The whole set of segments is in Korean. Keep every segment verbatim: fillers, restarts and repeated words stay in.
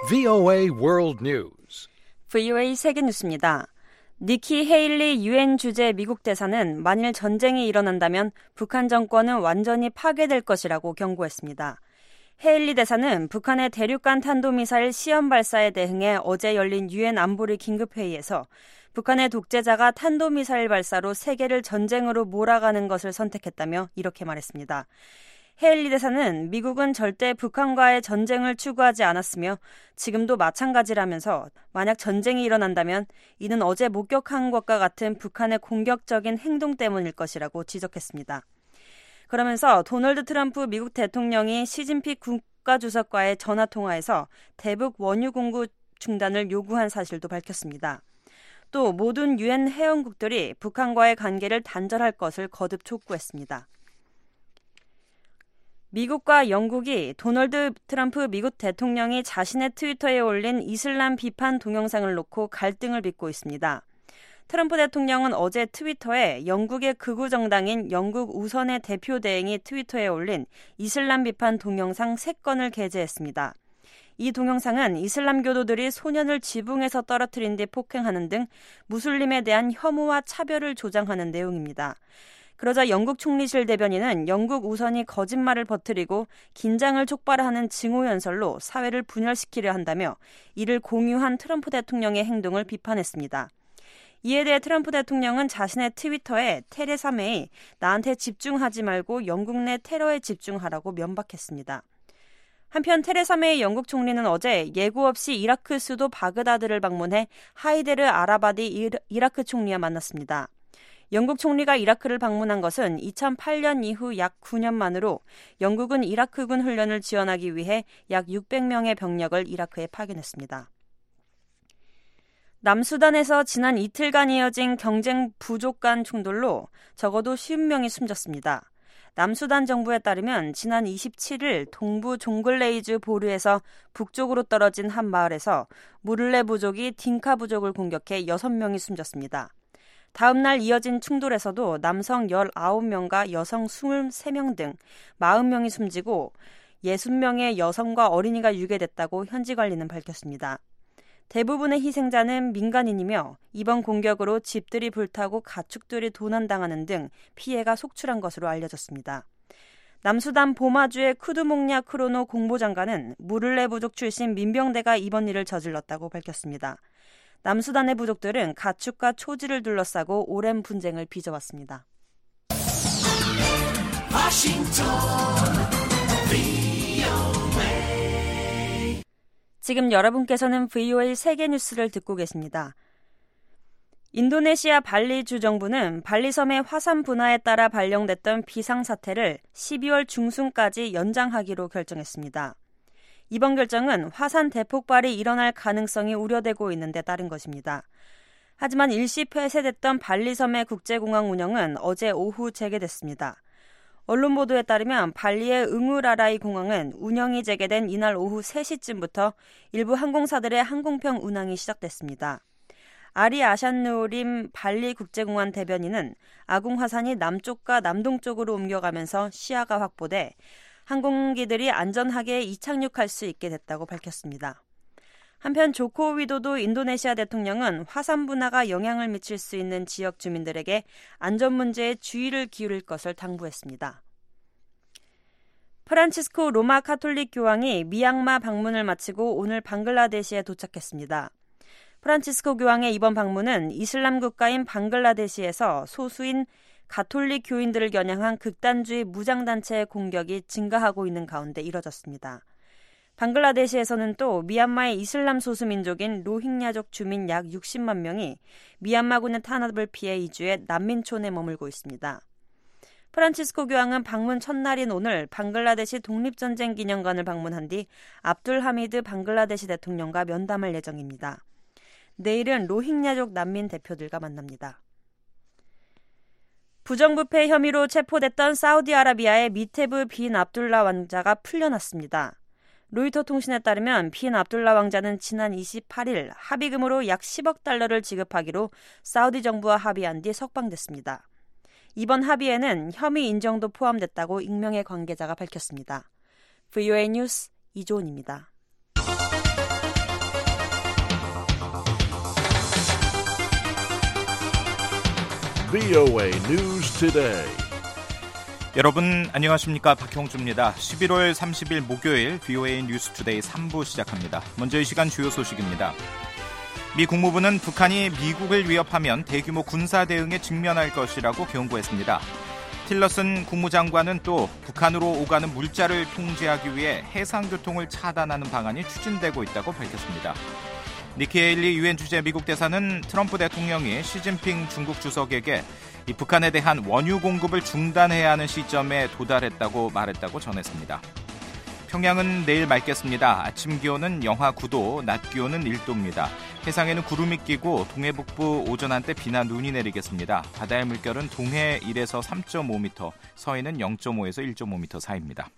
브이오에이 World News. 브이오에이 세계 뉴스입니다. 니키 헤일리 유엔 주재 미국 대사는 만일 전쟁이 일어난다면 북한 정권은 완전히 파괴될 것이라고 경고했습니다. 헤일리 대사는 북한의 대륙간 탄도미사일 시험 발사에 대응해 어제 열린 유엔 안보리 긴급회의에서 북한의 독재자가 탄도미사일 발사로 세계를 전쟁으로 몰아가는 것을 선택했다며 이렇게 말했습니다. 헤일리 대사는 미국은 절대 북한과의 전쟁을 추구하지 않았으며 지금도 마찬가지라면서 만약 전쟁이 일어난다면 이는 어제 목격한 것과 같은 북한의 공격적인 행동 때문일 것이라고 지적했습니다. 그러면서 도널드 트럼프 미국 대통령이 시진핑 국가주석과의 전화통화에서 대북 원유 공급 중단을 요구한 사실도 밝혔습니다. 또 모든 유엔 회원국들이 북한과의 관계를 단절할 것을 거듭 촉구했습니다. 미국과 영국이 도널드 트럼프 미국 대통령이 자신의 트위터에 올린 이슬람 비판 동영상을 놓고 갈등을 빚고 있습니다. 트럼프 대통령은 어제 트위터에 영국의 극우 정당인 영국 우선의 대표 대행이 트위터에 올린 이슬람 비판 동영상 세 건을 게재했습니다. 이 동영상은 이슬람 교도들이 소년을 지붕에서 떨어뜨린 뒤 폭행하는 등 무슬림에 대한 혐오와 차별을 조장하는 내용입니다. 그러자 영국 총리실 대변인은 영국 우선이 거짓말을 퍼뜨리고 긴장을 촉발하는 증오연설로 사회를 분열시키려 한다며 이를 공유한 트럼프 대통령의 행동을 비판했습니다. 이에 대해 트럼프 대통령은 자신의 트위터에 테레사 메이 나한테 집중하지 말고 영국 내 테러에 집중하라고 면박했습니다. 한편 테레사 메이 영국 총리는 어제 예고 없이 이라크 수도 바그다드를 방문해 하이데르 아라바디 이라크 총리와 만났습니다. 영국 총리가 이라크를 방문한 것은 이천팔 년 이후 약 구 년 만으로 영국은 이라크군 훈련을 지원하기 위해 약 육백 명의 병력을 이라크에 파견했습니다. 남수단에서 지난 이틀간 이어진 경쟁 부족 간 충돌로 적어도 오십 명이 숨졌습니다. 남수단 정부에 따르면 지난 이십칠 일 동부 종글레이즈 보르에서 북쪽으로 떨어진 한 마을에서 무를레 부족이 딩카 부족을 공격해 여섯 명이 숨졌습니다. 다음 날 이어진 충돌에서도 남성 열아홉 명과 여성 이십삼 명 등 사십 명이 숨지고 육십 명의 여성과 어린이가 유괴됐다고 현지 관리는 밝혔습니다. 대부분의 희생자는 민간인이며 이번 공격으로 집들이 불타고 가축들이 도난당하는 등 피해가 속출한 것으로 알려졌습니다. 남수단 보마주의 쿠두목냐 크로노 공보장관은 무를레 부족 출신 민병대가 이번 일을 저질렀다고 밝혔습니다. 남수단의 부족들은 가축과 초지를 둘러싸고 오랜 분쟁을 빚어왔습니다. 지금 여러분께서는 브이오에이 세계 뉴스를 듣고 계십니다. 인도네시아 발리 주정부는 발리섬의 화산 분화에 따라 발령됐던 비상사태를 십이월 중순까지 연장하기로 결정했습니다. 이번 결정은 화산 대폭발이 일어날 가능성이 우려되고 있는 데 따른 것입니다. 하지만 일시 폐쇄됐던 발리섬의 국제공항 운영은 어제 오후 재개됐습니다. 언론 보도에 따르면 발리의 응우라라이 공항은 운영이 재개된 이날 오후 세 시쯤부터 일부 항공사들의 항공편 운항이 시작됐습니다. 아리 아샨누림 발리 국제공항 대변인은 아궁 화산이 남쪽과 남동쪽으로 옮겨가면서 시야가 확보돼 항공기들이 안전하게 이착륙할 수 있게 됐다고 밝혔습니다. 한편 조코 위도도 인도네시아 대통령은 화산 분화가 영향을 미칠 수 있는 지역 주민들에게 안전 문제에 주의를 기울일 것을 당부했습니다. 프란치스코 로마 카톨릭 교황이 미얀마 방문을 마치고 오늘 방글라데시에 도착했습니다. 프란치스코 교황의 이번 방문은 이슬람 국가인 방글라데시에서 소수인 가톨릭 교인들을 겨냥한 극단주의 무장단체의 공격이 증가하고 있는 가운데 이뤄졌습니다. 방글라데시에서는 또 미얀마의 이슬람 소수민족인 로힝야족 주민 약 육십만 명이 미얀마군의 탄압을 피해 이주해 난민촌에 머물고 있습니다. 프란치스코 교황은 방문 첫날인 오늘 방글라데시 독립전쟁 기념관을 방문한 뒤 압둘 하미드 방글라데시 대통령과 면담할 예정입니다. 내일은 로힝야족 난민 대표들과 만납니다. 부정부패 혐의로 체포됐던 사우디아라비아의 미테브 빈 압둘라 왕자가 풀려났습니다. 로이터 통신에 따르면 빈 압둘라 왕자는 지난 이십팔 일 합의금으로 약 십억 달러를 지급하기로 사우디 정부와 합의한 뒤 석방됐습니다. 이번 합의에는 혐의 인정도 포함됐다고 익명의 관계자가 밝혔습니다. 브이오에이 뉴스 이조은입니다. 브이오에이 News Today. 여러분 안녕하십니까? 박형주입니다. 십일월 삼십일 목요일 브이오에이 뉴스 투데이 삼 부 시작합니다. 먼저 이 시간 주요 소식입니다. 미 국무부는 북한이 미국을 위협하면 대규모 군사 대응에 직면할 것이라고 경고했습니다. 틸러슨 국무장관은 또 북한으로 오가는 물자를 통제하기 위해 해상교통을 차단하는 방안이 추진되고 있다고 밝혔습니다. 니키 헤일리 유엔 주재 미국 대사는 트럼프 대통령이 시진핑 중국 주석에게 이 북한에 대한 원유 공급을 중단해야 하는 시점에 도달했다고 말했다고 전했습니다. 평양은 내일 맑겠습니다. 아침 기온은 영하 구 도, 낮 기온은 일 도입니다. 해상에는 구름이 끼고 동해 북부 오전 한때 비나 눈이 내리겠습니다. 바다의 물결은 동해 일에서 삼 점 오 미터, 서해는 영 점 오에서 일 점 오 미터 사이입니다.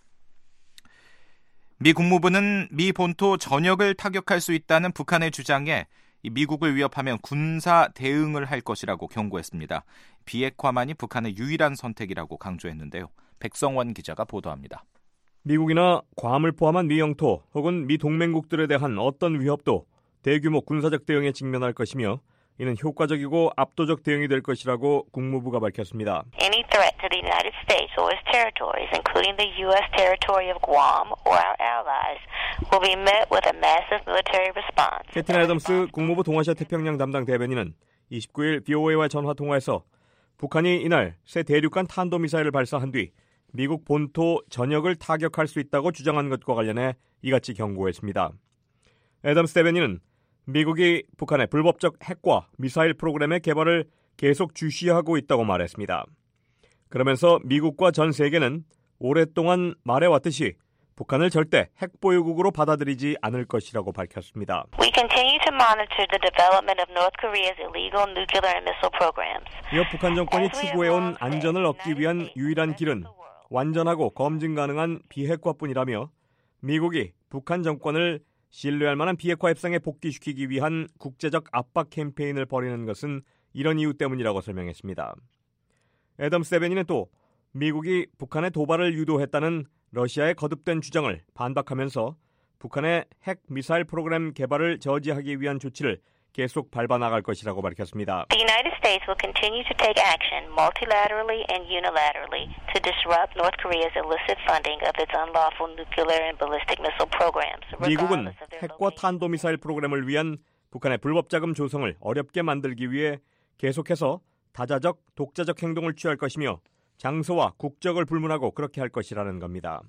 미 국무부는 미 본토 전역을 타격할 수 있다는 북한의 주장에 미국을 위협하면 군사 대응을 할 것이라고 경고했습니다. 비핵화만이 북한의 유일한 선택이라고 강조했는데요. 백성원 기자가 보도합니다. 미국이나 괌을 포함한 미 영토 혹은 미 동맹국들에 대한 어떤 위협도 대규모 군사적 대응에 직면할 것이며 이는 효과적이고 압도적 대응이 될 것이라고 국무부가 밝혔습니다. Any threat to the United States or its territories, including the U S territory of Guam or our allies, will be met with a massive military response. 캐티나 애덤스 국무부 동아시아 태평양 담당 대변인은 이십구일 브이오에이와 전화 통화에서 북한이 이날 새 대륙간 탄도미사일을 발사한 뒤 미국 본토 전역을 타격할 수 있다고 주장한 것과 관련해 이같이 경고했습니다. 애덤스 대변인은 미국이 북한의 불법적 핵과 미사일 프로그램의 개발을 계속 주시하고 있다고 말했습니다. 그러면서 미국과 전 세계는 오랫동안 말해왔듯이 북한을 절대 핵보유국으로 받아들이지 않을 것이라고 밝혔습니다. We continue to monitor the development of North Korea's illegal nuclear and missile programs. 이어 북한 정권이 추구해온 안전을 얻기 위한 유일한 길은 완전하고 검증 가능한 비핵화뿐이라며 미국이 북한 정권을 신뢰할 만한 비핵화 협상에 복귀시키기 위한 국제적 압박 캠페인을 벌이는 것은 이런 이유 때문이라고 설명했습니다. 애덤스 대변인은 또 미국이 북한의 도발을 유도했다는 러시아의 거듭된 주장을 반박하면서 북한의 핵 미사일 프로그램 개발을 저지하기 위한 조치를 계속 밟아나갈 것이라고 밝혔습니다. The United States will continue to take action multilaterally and unilaterally to disrupt North Korea's illicit funding of its unlawful nuclear and ballistic missile programs. 미국은 핵과 탄도미사일 프로그램을 위한 북한의 불법 자금 조성을 어렵게 만들기 위해 계속해서 다자적, 독자적 행동을 취할 것이며 장소와 국적을 불문하고 그렇게 할 것이라는 겁니다.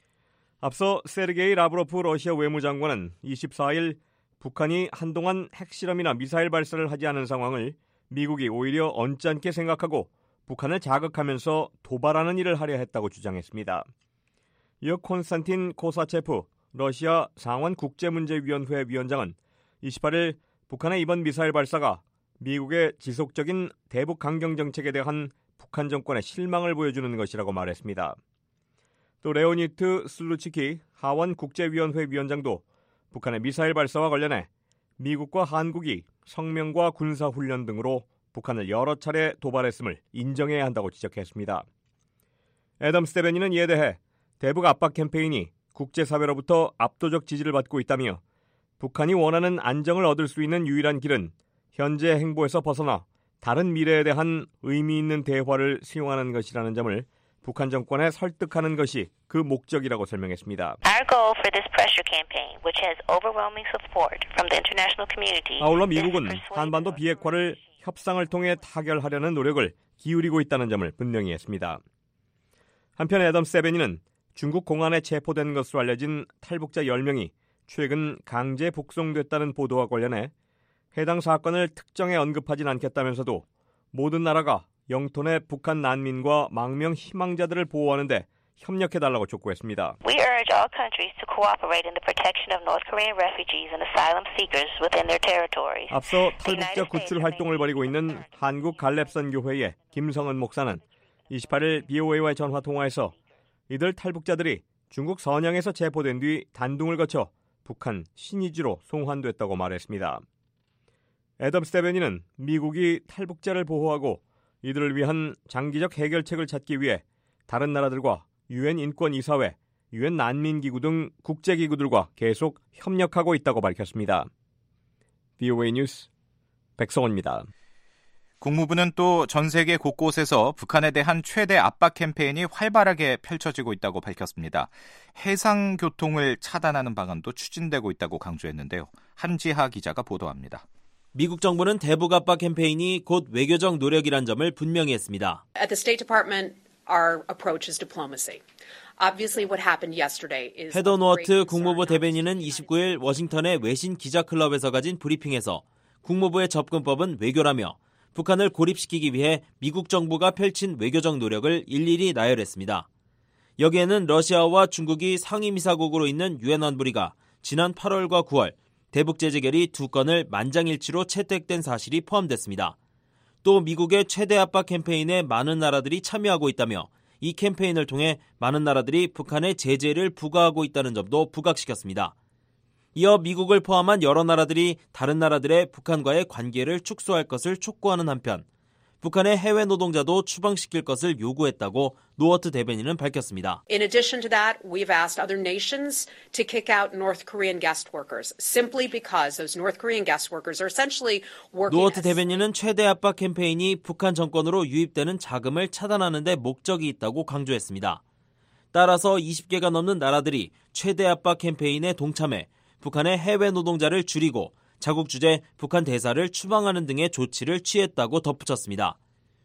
앞서 세르게이 라브로프 러시아 외무장관은 이십사일 북한이 한동안 핵실험이나 미사일 발사를 하지 않은 상황을 미국이 오히려 언짢게 생각하고 북한을 자극하면서 도발하는 일을 하려 했다고 주장했습니다. 이어 콘스탄틴 코사체프 러시아 상원국제문제위원회 위원장은 이십팔일 북한의 이번 미사일 발사가 미국의 지속적인 대북 강경 정책에 대한 북한 정권의 실망을 보여주는 것이라고 말했습니다. 또 레오니트 슬루치키 하원국제위원회 위원장도 북한의 미사일 발사와 관련해 미국과 한국이 성명과 군사훈련 등으로 북한을 여러 차례 도발했음을 인정해야 한다고 지적했습니다. 애덤스 대변인은 이에 대해 대북 압박 캠페인이 국제사회로부터 압도적 지지를 받고 있다며 북한이 원하는 안정을 얻을 수 있는 유일한 길은 현재 행보에서 벗어나 다른 미래에 대한 의미 있는 대화를 수용하는 것이라는 점을 북한 정권에 설득하는 것이 그 목적이라고 설명했습니다. Our goal for this pressure campaign, which has overwhelming support from the international community, 아울러 미국은 한반도 비핵화를 협상을 통해 타결하려는 노력을 기울이고 있다는 점을 분명히 했습니다. 한편 애덤스 대변인은 중국 공안에 체포된 것으로 알려진 탈북자 열 명이 최근 강제 북송됐다는 보도와 관련해 해당 사건을 특정해 언급하진 않겠다면서도 모든 나라가 영토 내 북한 난민과 망명 희망자들을 보호하는 데 협력해달라고 촉구했습니다. We urge all countries to cooperate in the protection of North Korean refugees and asylum seekers within their territories. 앞서 탈북자 구출 활동을 벌이고 있는 한국 갈렙선 교회의 김성은 목사는 이십팔일 브이오에이와의 전화 통화에서 이들 탈북자들이 중국 선양에서 체포된 뒤 단둥을 거쳐 북한 신의지로 송환됐다고 말했습니다. 애덤스 대변인은 미국이 탈북자를 보호하고 이들을 위한 장기적 해결책을 찾기 위해 다른 나라들과 유엔 인권이사회, 유엔 난민기구 등 국제기구들과 계속 협력하고 있다고 밝혔습니다. 브이오에이 뉴스 백성원입니다. 국무부는 또 전 세계 곳곳에서 북한에 대한 최대 압박 캠페인이 활발하게 펼쳐지고 있다고 밝혔습니다. 해상 교통을 차단하는 방안도 추진되고 있다고 강조했는데요. 한지하 기자가 보도합니다. 미국 정부는 대북 압박 캠페인이 곧 외교적 노력이란 점을 분명히 했습니다. At the State Department, our approach is diplomacy. Obviously what happened yesterday is 헤더 노어트 국무부 대변인은 이십구일 워싱턴의 외신 기자 클럽에서 가진 브리핑에서 국무부의 접근법은 외교라며 북한을 고립시키기 위해 미국 정부가 펼친 외교적 노력을 일일이 나열했습니다. 여기에는 러시아와 중국이 상임이사국으로 있는 유엔 안보리가 지난 팔월과 구월 대북 제재 결의 두 건을 만장일치로 채택된 사실이 포함됐습니다. 또 미국의 최대 압박 캠페인에 많은 나라들이 참여하고 있다며 이 캠페인을 통해 많은 나라들이 북한에 제재를 부과하고 있다는 점도 부각시켰습니다. 이어 미국을 포함한 여러 나라들이 다른 나라들의 북한과의 관계를 축소할 것을 촉구하는 한편 북한의 해외 노동자도 추방시킬 것을 요구했다고 노어트 대변인은 밝혔습니다. In addition to that, we've asked other nations to kick out North Korean guest workers simply because those North Korean guest workers are essentially working. 노어트 대변인은 최대 압박 캠페인이 북한 정권으로 유입되는 자금을 차단하는 데 목적이 있다고 강조했습니다. 따라서 이십 개가 넘는 나라들이 최대 압박 캠페인에 동참해 북한의 해외 노동자를 줄이고 자국 주재 북한 대사를 추방하는 등의 조치를 취했다고 덧붙였습니다.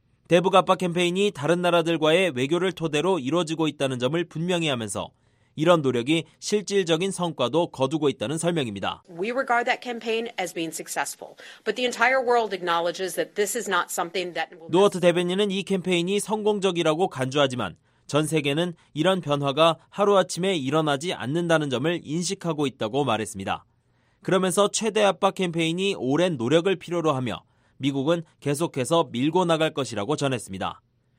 대북 압박 캠페인이 다른 나라들과의 외교를 토대로 이루어지고 있다는 점을 분명히 하면서 이런 노력이 실질적인 성과도 거두고 있다는 설명입니다. We regard that campaign as being successful, but the entire world acknowledges that this is not something that will... 노어트 대변인은 이 캠페인이 성공적이라고 간주하지만 전 세계는 이런 변화가 하루아침에 일어나지 않는다는 점을 인식하고 있다고 말했습니다. 그러면서 최대 압박 캠페인이 오랜 노력을 필요로 하며 미국은 계속해서 밀고 나갈 것이라고 전했습니다.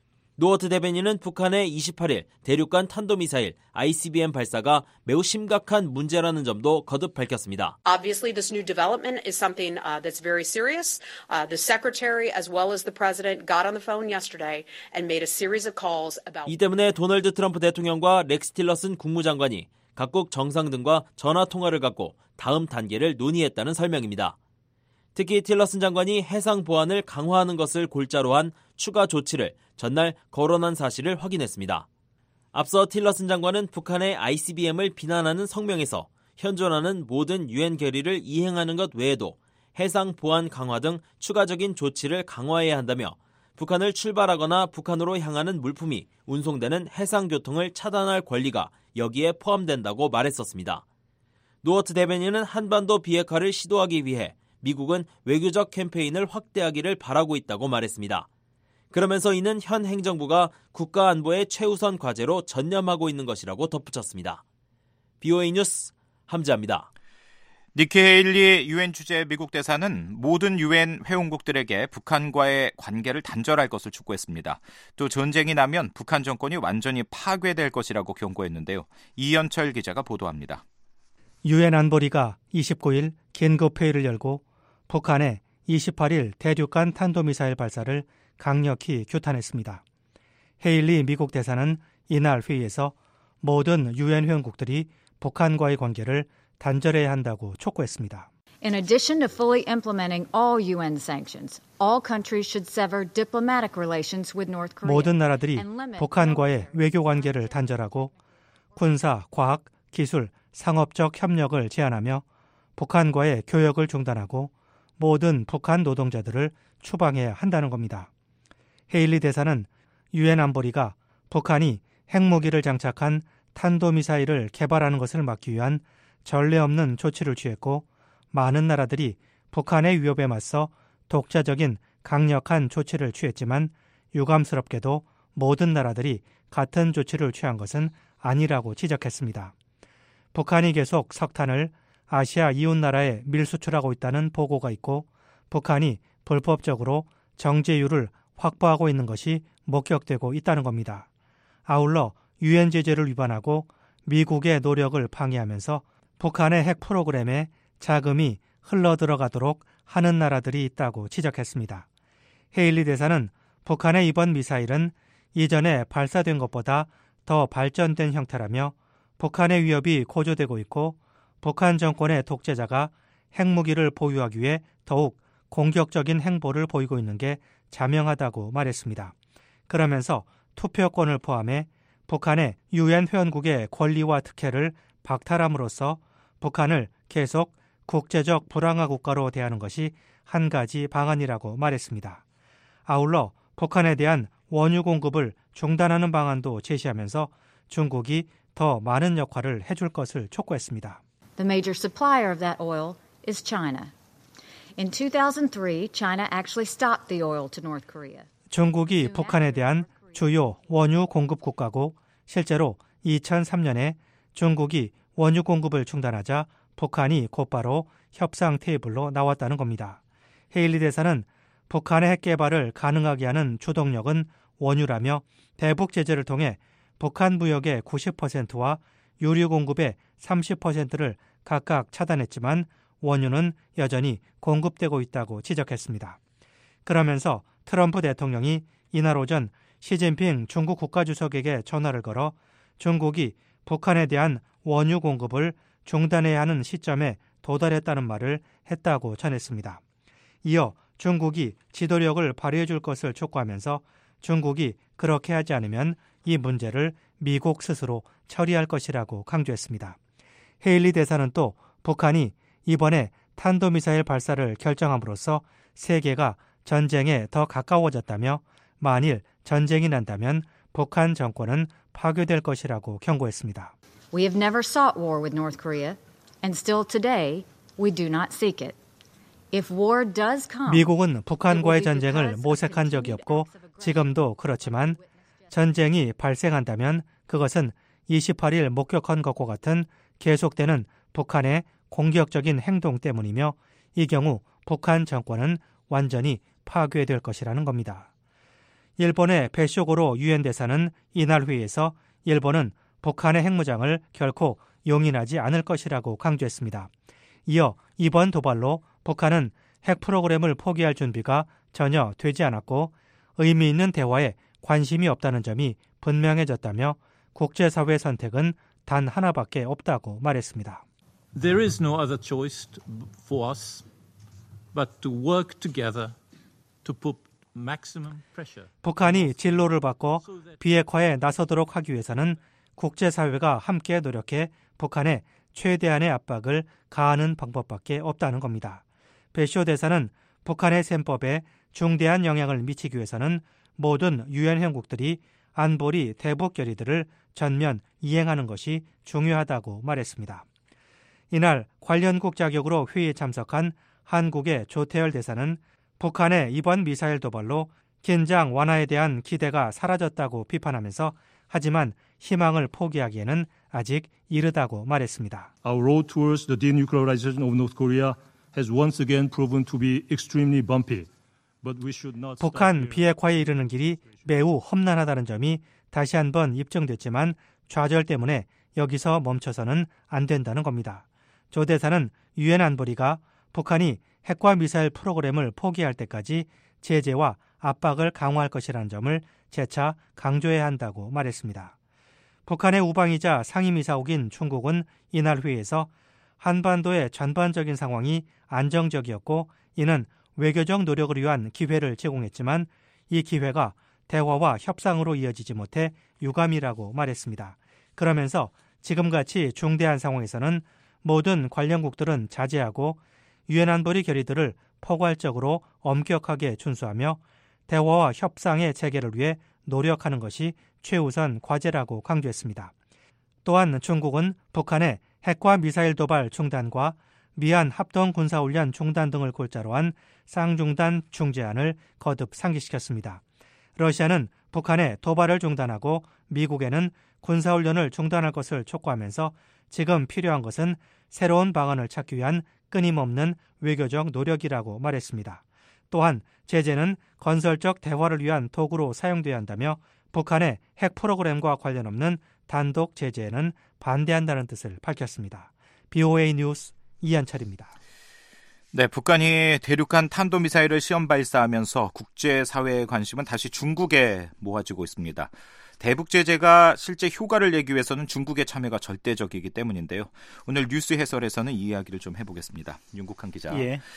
노어트 대변인은 북한의 이십팔일 대륙간 탄도미사일 아이씨비엠 발사가 매우 심각한 문제라는 점도 거듭 밝혔습니다. Obviously, this new development is something uh, that's very serious. Uh, the secretary as well as the president got on the phone yesterday and made a series of calls about. 이 때문에 도널드 트럼프 대통령과 렉스 틸러슨 국무장관이 각국 정상 등과 전화 통화를 갖고 다음 단계를 논의했다는 설명입니다. 특히 틸러슨 장관이 해상 보안을 강화하는 것을 골자로 한 추가 조치를 전날 거론한 사실을 확인했습니다. 앞서 틸러슨 장관은 북한의 아이씨비엠을 비난하는 성명에서 현존하는 모든 유엔 결의를 이행하는 것 외에도 해상 보안 강화 등 추가적인 조치를 강화해야 한다며 북한을 출발하거나 북한으로 향하는 물품이 운송되는 해상 교통을 차단할 권리가 여기에 포함된다고 말했었습니다. 노어트 대변인은 한반도 비핵화를 시도하기 위해 미국은 외교적 캠페인을 확대하기를 바라고 있다고 말했습니다. 그러면서 이는 현 행정부가 국가 안보의 최우선 과제로 전념하고 있는 것이라고 덧붙였습니다. 비오에이 뉴스 함지아입니다. 니키 헤일리 유엔 주재 미국 대사는 모든 유엔 회원국들에게 북한과의 관계를 단절할 것을 촉구했습니다. 또 전쟁이 나면 북한 정권이 완전히 파괴될 것이라고 경고했는데요. 이현철 기자가 보도합니다. 유엔 안보리가 이십구일 긴급회의를 열고 북한의 이십팔일 대륙간 탄도미사일 발사를 강력히 규탄했습니다. 헤일리 미국 대사는 이날 회의에서 모든 유엔 회원국들이 북한과의 관계를 단절해야 한다고 촉구했습니다. In addition to fully implementing all 유엔 sanctions, all countries should sever diplomatic relations with North Korea. 모든 나라들이 북한과의 외교 관계를 단절하고 군사, 과학, 기술, 상업적 협력을 제한하며 북한과의 교역을 중단하고 모든 북한 노동자들을 추방해야 한다는 겁니다. 헤일리 대사는 유엔 안보리가 북한이 핵무기를 장착한 탄도미사일을 개발하는 것을 막기 위한 전례 없는 조치를 취했고 많은 나라들이 북한의 위협에 맞서 독자적인 강력한 조치를 취했지만 유감스럽게도 모든 나라들이 같은 조치를 취한 것은 아니라고 지적했습니다. 북한이 계속 석탄을 아시아 이웃나라에 밀수출하고 있다는 보고가 있고 북한이 불법적으로 정제유를 확보하고 있는 것이 목격되고 있다는 겁니다. 아울러 유엔 제재를 위반하고 미국의 노력을 방해하면서 북한의 핵 프로그램에 자금이 흘러들어가도록 하는 나라들이 있다고 지적했습니다. 헤일리 대사는 북한의 이번 미사일은 이전에 발사된 것보다 더 발전된 형태라며 북한의 위협이 고조되고 있고 북한 정권의 독재자가 핵무기를 보유하기 위해 더욱 공격적인 행보를 보이고 있는 게 자명하다고 말했습니다. 그러면서 투표권을 포함해 북한의 유엔 회원국의 권리와 특혜를 박탈함으로써 북한을 계속 국제적 불황화 국가로 대하는 것이 한 가지 방안이라고 말했습니다. 아울러 북한에 대한 원유 공급을 중단하는 방안도 제시하면서 중국이 더 많은 역할을 해줄 것을 촉구했습니다. The major supplier of that oil is China. In two thousand three, China actually stopped the oil to North Korea. 중국이 북한에 대한 주요 원유 공급 국가고 실제로 이천삼 년에 중국이 원유 공급을 중단하자 북한이 곧바로 협상 테이블로 나왔다는 겁니다. 헤일리 대사는 북한의 핵 개발을 가능하게 하는 주동력은 원유라며 대북 제재를 통해 북한 무역의 구십 퍼센트와 유류 공급의 삼십 퍼센트를 각각 차단했지만 원유는 여전히 공급되고 있다고 지적했습니다. 그러면서 트럼프 대통령이 이날 오전 시진핑 중국 국가주석에게 전화를 걸어 중국이 북한에 대한 원유 공급을 중단해야 하는 시점에 도달했다는 말을 했다고 전했습니다. 이어 중국이 지도력을 발휘해 줄 것을 촉구하면서 중국이 그렇게 하지 않으면 이 문제를 미국 스스로 처리할 것이라고 강조했습니다. 헤일리 대사는 또 북한이 이번에 탄도미사일 발사를 결정함으로써 세계가 전쟁에 더 가까워졌다며 만일 전쟁이 난다면 북한 정권은 파괴될 것이라고 경고했습니다. We have never sought war with North Korea, and still today we do not seek it. If war does come, 미국은 북한과의 전쟁을 모색한 적이 없고 지금도 그렇지만 전쟁이 발생한다면 그것은 이십팔 일 목격한 것과 같은 계속되는 북한의 공격적인 행동 때문이며 이 경우 북한 정권은 완전히 파괴될 것이라는 겁니다. 일본의 베쇼고로 유엔 대사는 이날 회의에서 일본은 북한의 핵무장을 결코 용인하지 않을 것이라고 강조했습니다. 이어 이번 도발로 북한은 핵 프로그램을 포기할 준비가 전혀 되지 않았고 의미 있는 대화에 관심이 없다는 점이 분명해졌다며 국제사회 선택은 단 하나밖에 없다고 말했습니다. There is no other choice for us but to work together to put maximum pressure. 북한이 진로를 바꿔 비핵화에 나서도록 하기 위해서는 국제사회가 함께 노력해 북한에 최대한의 압박을 가하는 방법밖에 없다는 겁니다. 베쇼 대사는 북한의 셈법에 중대한 영향을 미치기 위해서는 모든 유엔 회원국들이 안보리 대북 결의들을 전면 이행하는 것이 중요하다고 말했습니다. 이날 관련국 자격으로 회의에 참석한 한국의 조태열 대사는 북한의 이번 미사일 도발로 긴장 완화에 대한 기대가 사라졌다고 비판하면서 하지만 희망을 포기하기에는 아직 이르다고 말했습니다. Our road towards the denuclearization of North Korea has once again proven to be extremely bumpy. But we should not 북한 비핵화에 이르는 길이 매우 험난하다는 점이 다시 한번 입증됐지만 좌절 때문에 여기서 멈춰서는 안 된다는 겁니다. 조 대사는 유엔 안보리가 북한이 핵과 미사일 프로그램을 포기할 때까지 제재와 압박을 강화할 것이라는 점을 재차 강조해야 한다고 말했습니다. 북한의 우방이자 상임이사국인 중국은 이날 회의에서 한반도의 전반적인 상황이 안정적이었고 이는 외교적 노력을 위한 기회를 제공했지만 이 기회가 대화와 협상으로 이어지지 못해 유감이라고 말했습니다. 그러면서 지금같이 중대한 상황에서는 모든 관련국들은 자제하고 유엔 안보리 결의들을 포괄적으로 엄격하게 준수하며 대화와 협상의 재개를 위해 노력하는 것이 최우선 과제라고 강조했습니다. 또한 중국은 북한의 핵과 미사일 도발 중단과 미한 합동 군사훈련 중단 등을 골자로 한 쌍중단 중재안을 거듭 상기시켰습니다. 러시아는 북한의 도발을 중단하고 미국에는 군사훈련을 중단할 것을 촉구하면서 지금 필요한 것은 새로운 방안을 찾기 위한 끊임없는 외교적 노력이라고 말했습니다. 또한 제재는 건설적 대화를 위한 도구로 사용돼야 한다며 북한의 핵 프로그램과 관련 없는 단독 제재에는 반대한다는 뜻을 밝혔습니다. 비오에이 뉴스 이한철입니다. 네, 북한이 대륙간 탄도미사일을 시험 발사하면서 국제사회의 관심은 다시 중국에 모아지고 있습니다. 대북 제재가 실제 효과를 내기 위해서는 중국의 참여가 절대적이기 때문인데요. 오늘 뉴스 해설에서는 이 이야기를 좀 해보겠습니다. 윤국한 기자. 예.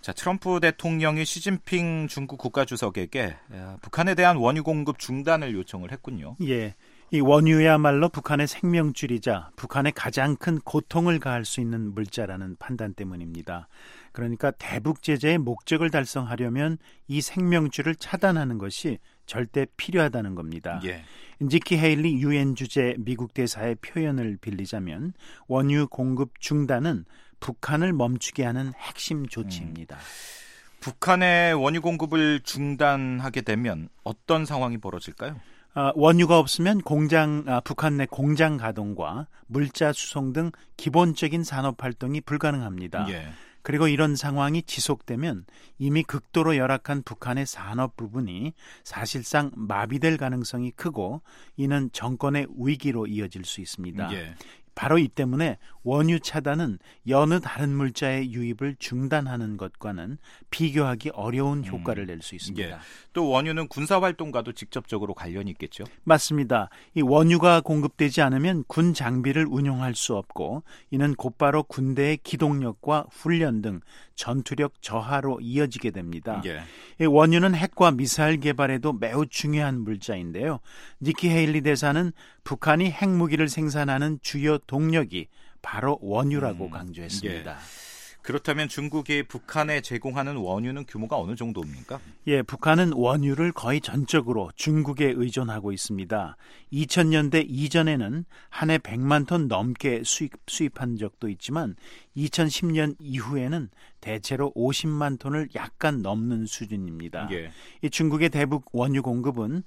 자, 트럼프 대통령이 시진핑 중국 국가주석에게 북한에 대한 원유 공급 중단을 요청을 했군요. 예, 이 원유야말로 북한의 생명줄이자 북한에 가장 큰 고통을 가할 수 있는 물자라는 판단 때문입니다. 그러니까 대북 제재의 목적을 달성하려면 이 생명줄을 차단하는 것이 절대 필요하다는 겁니다. 예. 니키 헤일리 유엔 주재 미국 대사의 표현을 빌리자면 원유 공급 중단은 북한을 멈추게 하는 핵심 조치입니다. 음. 북한의 원유 공급을 중단하게 되면 어떤 상황이 벌어질까요? 아, 원유가 없으면 공장, 아, 북한 내 공장 가동과 물자 수송 등 기본적인 산업 활동이 불가능합니다. 예. 그리고 이런 상황이 지속되면 이미 극도로 열악한 북한의 산업 부분이 사실상 마비될 가능성이 크고 이는 정권의 위기로 이어질 수 있습니다. 예. 바로 이 때문에 원유 차단은 여느 다른 물자의 유입을 중단하는 것과는 비교하기 어려운 효과를 음. 낼 수 있습니다. 예. 또 원유는 군사활동과도 직접적으로 관련이 있겠죠? 맞습니다. 이 원유가 공급되지 않으면 군 장비를 운용할 수 없고 이는 곧바로 군대의 기동력과 훈련 등 전투력 저하로 이어지게 됩니다. 예. 이 원유는 핵과 미사일 개발에도 매우 중요한 물자인데요. 니키 헤일리 대사는 북한이 핵무기를 생산하는 주요 동력이 바로 원유라고 음, 강조했습니다. 예. 그렇다면 중국이 북한에 제공하는 원유는 규모가 어느 정도입니까? 예, 북한은 원유를 거의 전적으로 중국에 의존하고 있습니다. 이천 년대 이전에는 한 해 백만 톤 넘게 수입, 수입한 적도 있지만 이천십 년 이후에는 대체로 오십만 톤을 약간 넘는 수준입니다. 예. 이 중국의 대북 원유 공급은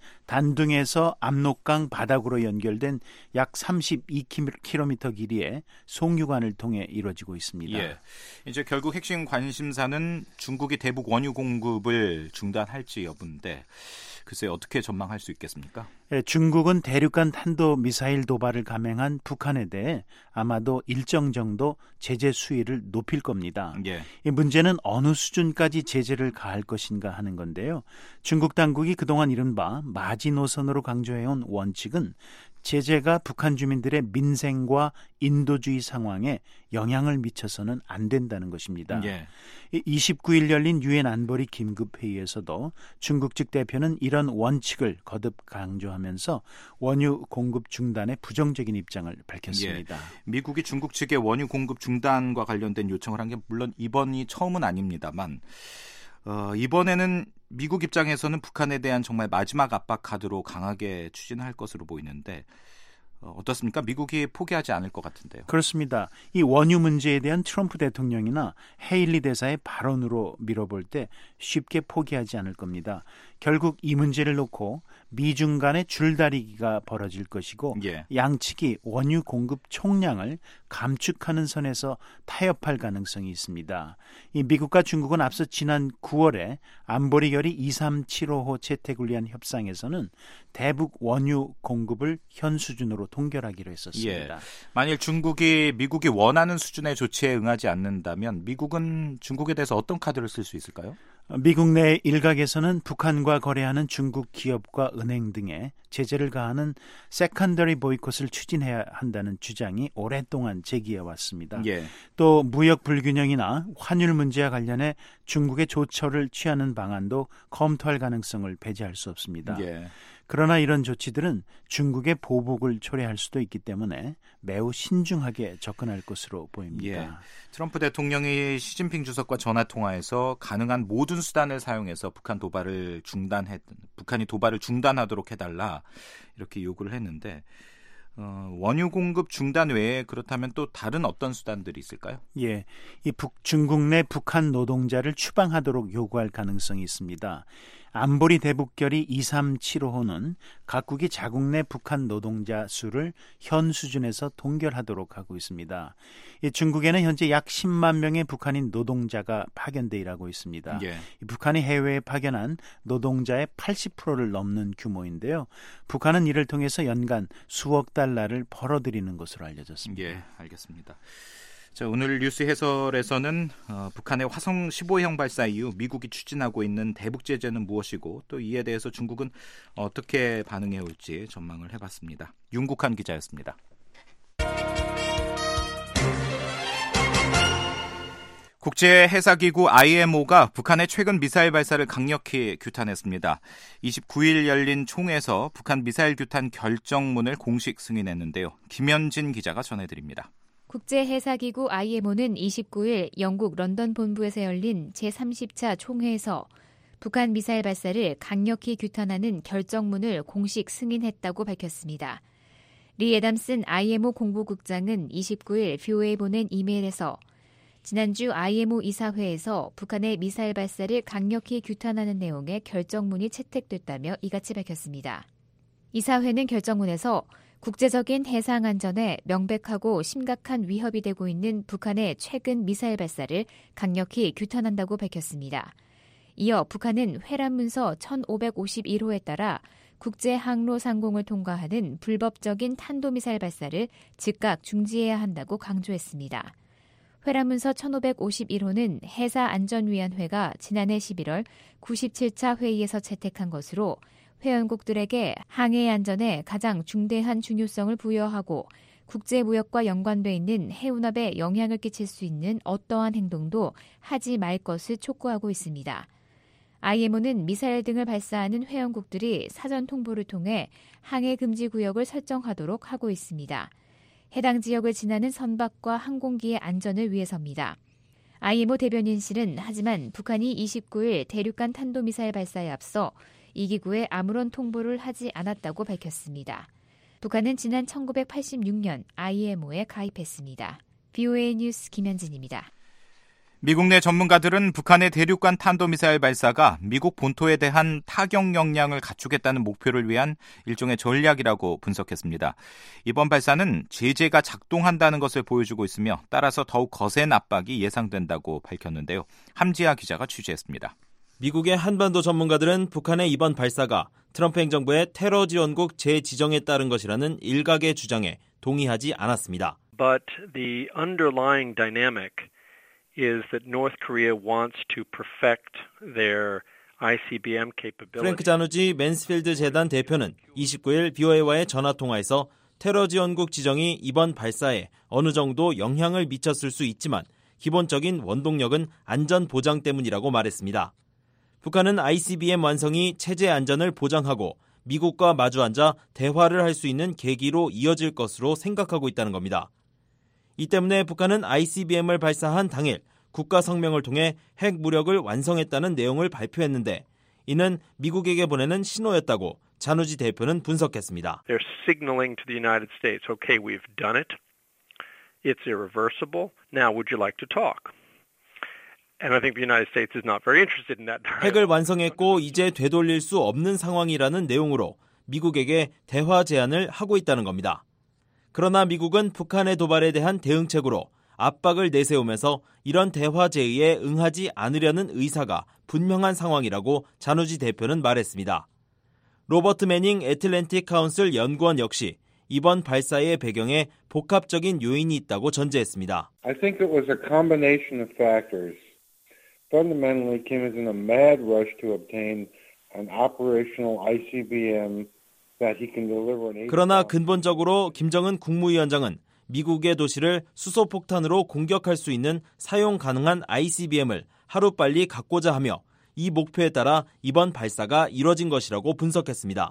단둥에서 압록강 바닥으로 연결된 약 삼십이 킬로미터 길이의 송유관을 통해 이루어지고 있습니다. 예. 이제 결국 핵심 관심사는 중국이 대북 원유 공급을 중단할지 여부인데 글쎄 어떻게 전망할 수 있겠습니까? 예, 중국은 대륙간 탄도미사일 도발을 감행한 북한에 대해 아마도 일정 정도 제재 수위를 높일 겁니다. 예. 이 문제는 어느 수준까지 제재를 가할 것인가 하는 건데요. 중국 당국이 그동안 이른바 마지노선으로 강조해온 원칙은 제재가 북한 주민들의 민생과 인도주의 상황에 영향을 미쳐서는 안 된다는 것입니다. 예. 이십구 일 열린 유엔 안보리 긴급회의에서도 중국 측 대표는 이런 원칙을 거듭 강조하면서 원유 공급 중단에 부정적인 입장을 밝혔습니다. 예. 미국이 중국 측의 원유 공급 중단과 관련된 요청을 한 게 물론 이번이 처음은 아닙니다만 어, 이번에는 미국 입장에서는 북한에 대한 정말 마지막 압박 카드로 강하게 추진할 것으로 보이는데 어, 어떻습니까? 미국이 포기하지 않을 것 같은데요. 그렇습니다. 이 원유 문제에 대한 트럼프 대통령이나 헤일리 대사의 발언으로 밀어볼 때 쉽게 포기하지 않을 겁니다. 결국 이 문제를 놓고 미중 간의 줄다리기가 벌어질 것이고 예. 양측이 원유 공급 총량을 감축하는 선에서 타협할 가능성이 있습니다. 이 미국과 중국은 앞서 지난 구월에 안보리 결의 이삼칠오 호 채택을 위한 협상에서는 대북 원유 공급을 현 수준으로 동결하기로 했었습니다. 예. 만일 중국이 미국이 원하는 수준의 조치에 응하지 않는다면 미국은 중국에 대해서 어떤 카드를 쓸 수 있을까요? 미국 내 일각에서는 북한과 거래하는 중국 기업과 은행 등에 제재를 가하는 세컨더리 보이콧을 추진해야 한다는 주장이 오랫동안 제기해 왔습니다. 예. 또 무역 불균형이나 환율 문제와 관련해 중국의 조처를 취하는 방안도 검토할 가능성을 배제할 수 없습니다. 예. 그러나 이런 조치들은 중국의 보복을 초래할 수도 있기 때문에 매우 신중하게 접근할 것으로 보입니다. 예. 트럼프 대통령이 시진핑 주석과 전화 통화에서 가능한 모든 수단을 사용해서 북한 도발을 중단해 북한이 도발을 중단하도록 해달라 이렇게 요구를 했는데 어, 원유 공급 중단 외에 그렇다면 또 다른 어떤 수단들이 있을까요? 예, 이 북, 중국 내 북한 노동자를 추방하도록 요구할 가능성이 있습니다. 안보리 대북결의 이삼칠오 호는 각국이 자국 내 북한 노동자 수를 현 수준에서 동결하도록 하고 있습니다. 이 중국에는 현재 약 십만 명의 북한인 노동자가 파견돼 일하고 있습니다. 예. 이 북한이 해외에 파견한 노동자의 팔십 퍼센트를 넘는 규모인데요. 북한은 이를 통해서 연간 수억 달러를 벌어들이는 것으로 알려졌습니다. 예, 알겠습니다. 자, 오늘 뉴스 해설에서는 어, 북한의 화성 십오 형 발사 이후 미국이 추진하고 있는 대북 제재는 무엇이고 또 이에 대해서 중국은 어떻게 반응해 올지 전망을 해봤습니다. 윤국한 기자였습니다. 국제해사기구 아이엠오가 북한의 최근 미사일 발사를 강력히 규탄했습니다. 이십구 일 열린 총회에서 북한 미사일 규탄 결정문을 공식 승인했는데요. 김현진 기자가 전해드립니다. 국제해사기구 아이엠오는 이십구 일 영국 런던 본부에서 열린 제삼십 차 총회에서 북한 미사일 발사를 강력히 규탄하는 결정문을 공식 승인했다고 밝혔습니다. 리 애담슨 아이엠오 공보국장은 이십구 일 브이오에이에 보낸 이메일에서 지난주 아이엠오 이사회에서 북한의 미사일 발사를 강력히 규탄하는 내용의 결정문이 채택됐다며 이같이 밝혔습니다. 이사회는 결정문에서 국제적인 해상 안전에 명백하고 심각한 위협이 되고 있는 북한의 최근 미사일 발사를 강력히 규탄한다고 밝혔습니다. 이어 북한은 회란문서 천오백오십일 호에 따라 국제항로 상공을 통과하는 불법적인 탄도미사일 발사를 즉각 중지해야 한다고 강조했습니다. 회란문서 천오백오십일 호는 해사안전위원회가 지난해 십일월 구십칠 차 회의에서 채택한 것으로 회원국들에게 항해 안전에 가장 중대한 중요성을 부여하고 국제무역과 연관돼 있는 해운업에 영향을 끼칠 수 있는 어떠한 행동도 하지 말 것을 촉구하고 있습니다. 아이엠오는 미사일 등을 발사하는 회원국들이 사전 통보를 통해 항해 금지 구역을 설정하도록 하고 있습니다. 해당 지역을 지나는 선박과 항공기의 안전을 위해서입니다. 아이엠오 대변인실은 하지만 북한이 이십구 일 대륙간 탄도미사일 발사에 앞서 이 기구에 아무런 통보를 하지 않았다고 밝혔습니다. 북한은 지난 천구백팔십육 년 아이엠오에 가입했습니다. 브이오에이 뉴스 김현진입니다. 미국 내 전문가들은 북한의 대륙간 탄도미사일 발사가 미국 본토에 대한 타격 역량을 갖추겠다는 목표를 위한 일종의 전략이라고 분석했습니다. 이번 발사는 제재가 작동한다는 것을 보여주고 있으며 따라서 더욱 거센 압박이 예상된다고 밝혔는데요. 함지아 기자가 취재했습니다. 미국의 한반도 전문가들은 북한의 이번 발사가 트럼프 행정부의 테러 지원국 재지정에 따른 것이라는 일각의 주장에 동의하지 않았습니다. But the underlying dynamic is that North Korea wants to perfect their 아이씨비엠 capability. 프랭크 자누지 맨스필드 재단 대표는 이십구 일 브이오에이와의 전화통화에서 테러 지원국 지정이 이번 발사에 어느 정도 영향을 미쳤을 수 있지만 기본적인 원동력은 안전 보장 때문이라고 말했습니다. 북한은 아이씨비엠 완성이 체제 안전을 보장하고 미국과 마주 앉아 대화를 할 수 있는 계기로 이어질 것으로 생각하고 있다는 겁니다. 이 때문에 북한은 아이씨비엠을 발사한 당일 국가 성명을 통해 핵 무력을 완성했다는 내용을 발표했는데 이는 미국에게 보내는 신호였다고 자누지 대표는 분석했습니다. They're signaling to the United States, okay, we've done it. It's irreversible. Now would you like to talk? And I think the United States is not very interested in that. 핵을 완성했고 이제 되돌릴 수 없는 상황이라는 내용으로 미국에게 대화 제안을 하고 있다는 겁니다. 그러나 미국은 북한의 도발에 대한 대응책으로 압박을 내세우면서 이런 대화 제의에 응하지 않으려는 의사가 분명한 상황이라고 자누지 대표는 말했습니다. 로버트 매닝 애틀랜틱 카운슬 연구원 역시 이번 발사의 배경에 복합적인 요인이 있다고 전제했습니다. I think it was a combination of factors. Fundamentally, Kim is in a mad rush to obtain an operational 아이씨비엠 that he can deliver an 그러나 근본적으로 김정은 국무위원장은 미국의 도시를 수소폭탄으로 공격할 수 있는 사용 가능한 아이씨비엠을 하루빨리 갖고자 하며 이 목표에 따라 이번 발사가 이뤄진 것이라고 분석했습니다.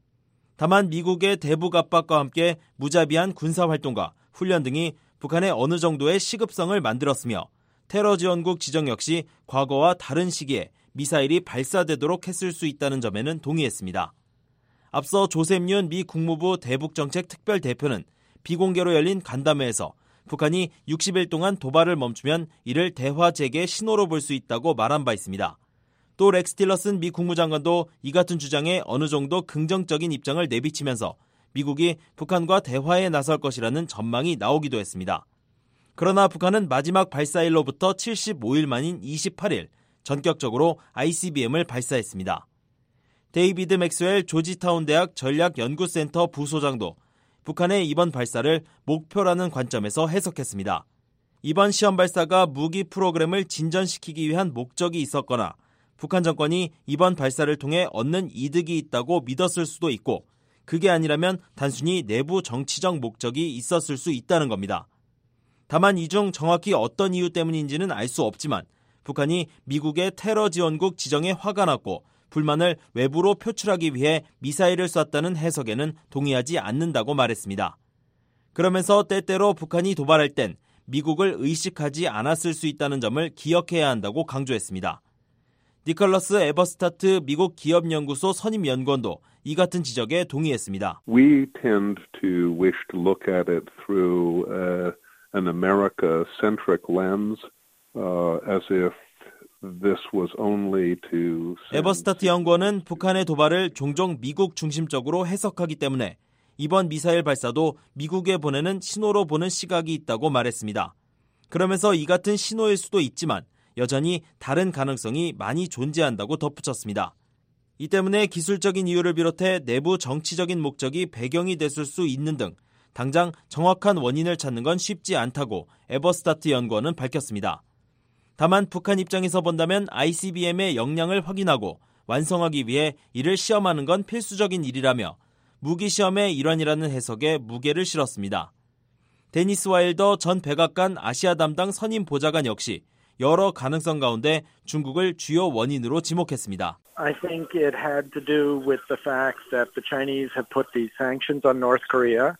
다만 미국의 대북 압박과 함께 무자비한 군사활동과 훈련 등이 북한의 어느 정도의 시급성을 만들었으며 테러 지원국 지정 역시 과거와 다른 시기에 미사일이 발사되도록 했을 수 있다는 점에는 동의했습니다. 앞서 조셉 윤 미 국무부 대북정책 특별대표는 비공개로 열린 간담회에서 북한이 육십 일 동안 도발을 멈추면 이를 대화 재개의 신호로 볼 수 있다고 말한 바 있습니다. 또 렉스 틸러슨 미 국무장관도 이 같은 주장에 어느 정도 긍정적인 입장을 내비치면서 미국이 북한과 대화에 나설 것이라는 전망이 나오기도 했습니다. 그러나 북한은 마지막 발사일로부터 칠십오 일 만인 이십팔 일 전격적으로 아이씨비엠을 발사했습니다. 데이비드 맥스웰 조지타운 대학 전략연구센터 부소장도 북한의 이번 발사를 목표라는 관점에서 해석했습니다. 이번 시험 발사가 무기 프로그램을 진전시키기 위한 목적이 있었거나 북한 정권이 이번 발사를 통해 얻는 이득이 있다고 믿었을 수도 있고 그게 아니라면 단순히 내부 정치적 목적이 있었을 수 있다는 겁니다. 다만 이 중 정확히 어떤 이유 때문인지는 알 수 없지만 북한이 미국의 테러 지원국 지정에 화가 났고 불만을 외부로 표출하기 위해 미사일을 쐈다는 해석에는 동의하지 않는다고 말했습니다. 그러면서 때때로 북한이 도발할 땐 미국을 의식하지 않았을 수 있다는 점을 기억해야 한다고 강조했습니다. 니컬러스 에버스타트 미국 기업연구소 선임연구원도 이 같은 지적에 동의했습니다. We tend to wish to look at it through uh, an America-centric lens, uh, as if this was only to... 에버스타트 연구원은 북한의 도발을 종종 미국 중심적으로 해석하기 때문에 이번 미사일 발사도 미국에 보내는 신호로 보는 시각이 있다고 말했습니다. 그러면서 이 같은 신호일 수도 있지만 여전히 다른 가능성이 많이 존재한다고 덧붙였습니다. 이 때문에 기술적인 이유를 비롯해 내부 정치적인 목적이 배경이 됐을 수 있는 등 당장 정확한 원인을 찾는 건 쉽지 않다고 에버스타트 연구원은 밝혔습니다. 다만 북한 입장에서 본다면 아이씨비엠의 역량을 확인하고 완성하기 위해 이를 시험하는 건 필수적인 일이라며 무기 시험의 일환이라는 해석에 무게를 실었습니다. 데니스 와일더 전 백악관 아시아 담당 선임 보좌관 역시 여러 가능성 가운데 중국을 주요 원인으로 지목했습니다. I think it had to do with the fact that the Chinese have put these sanctions on North Korea.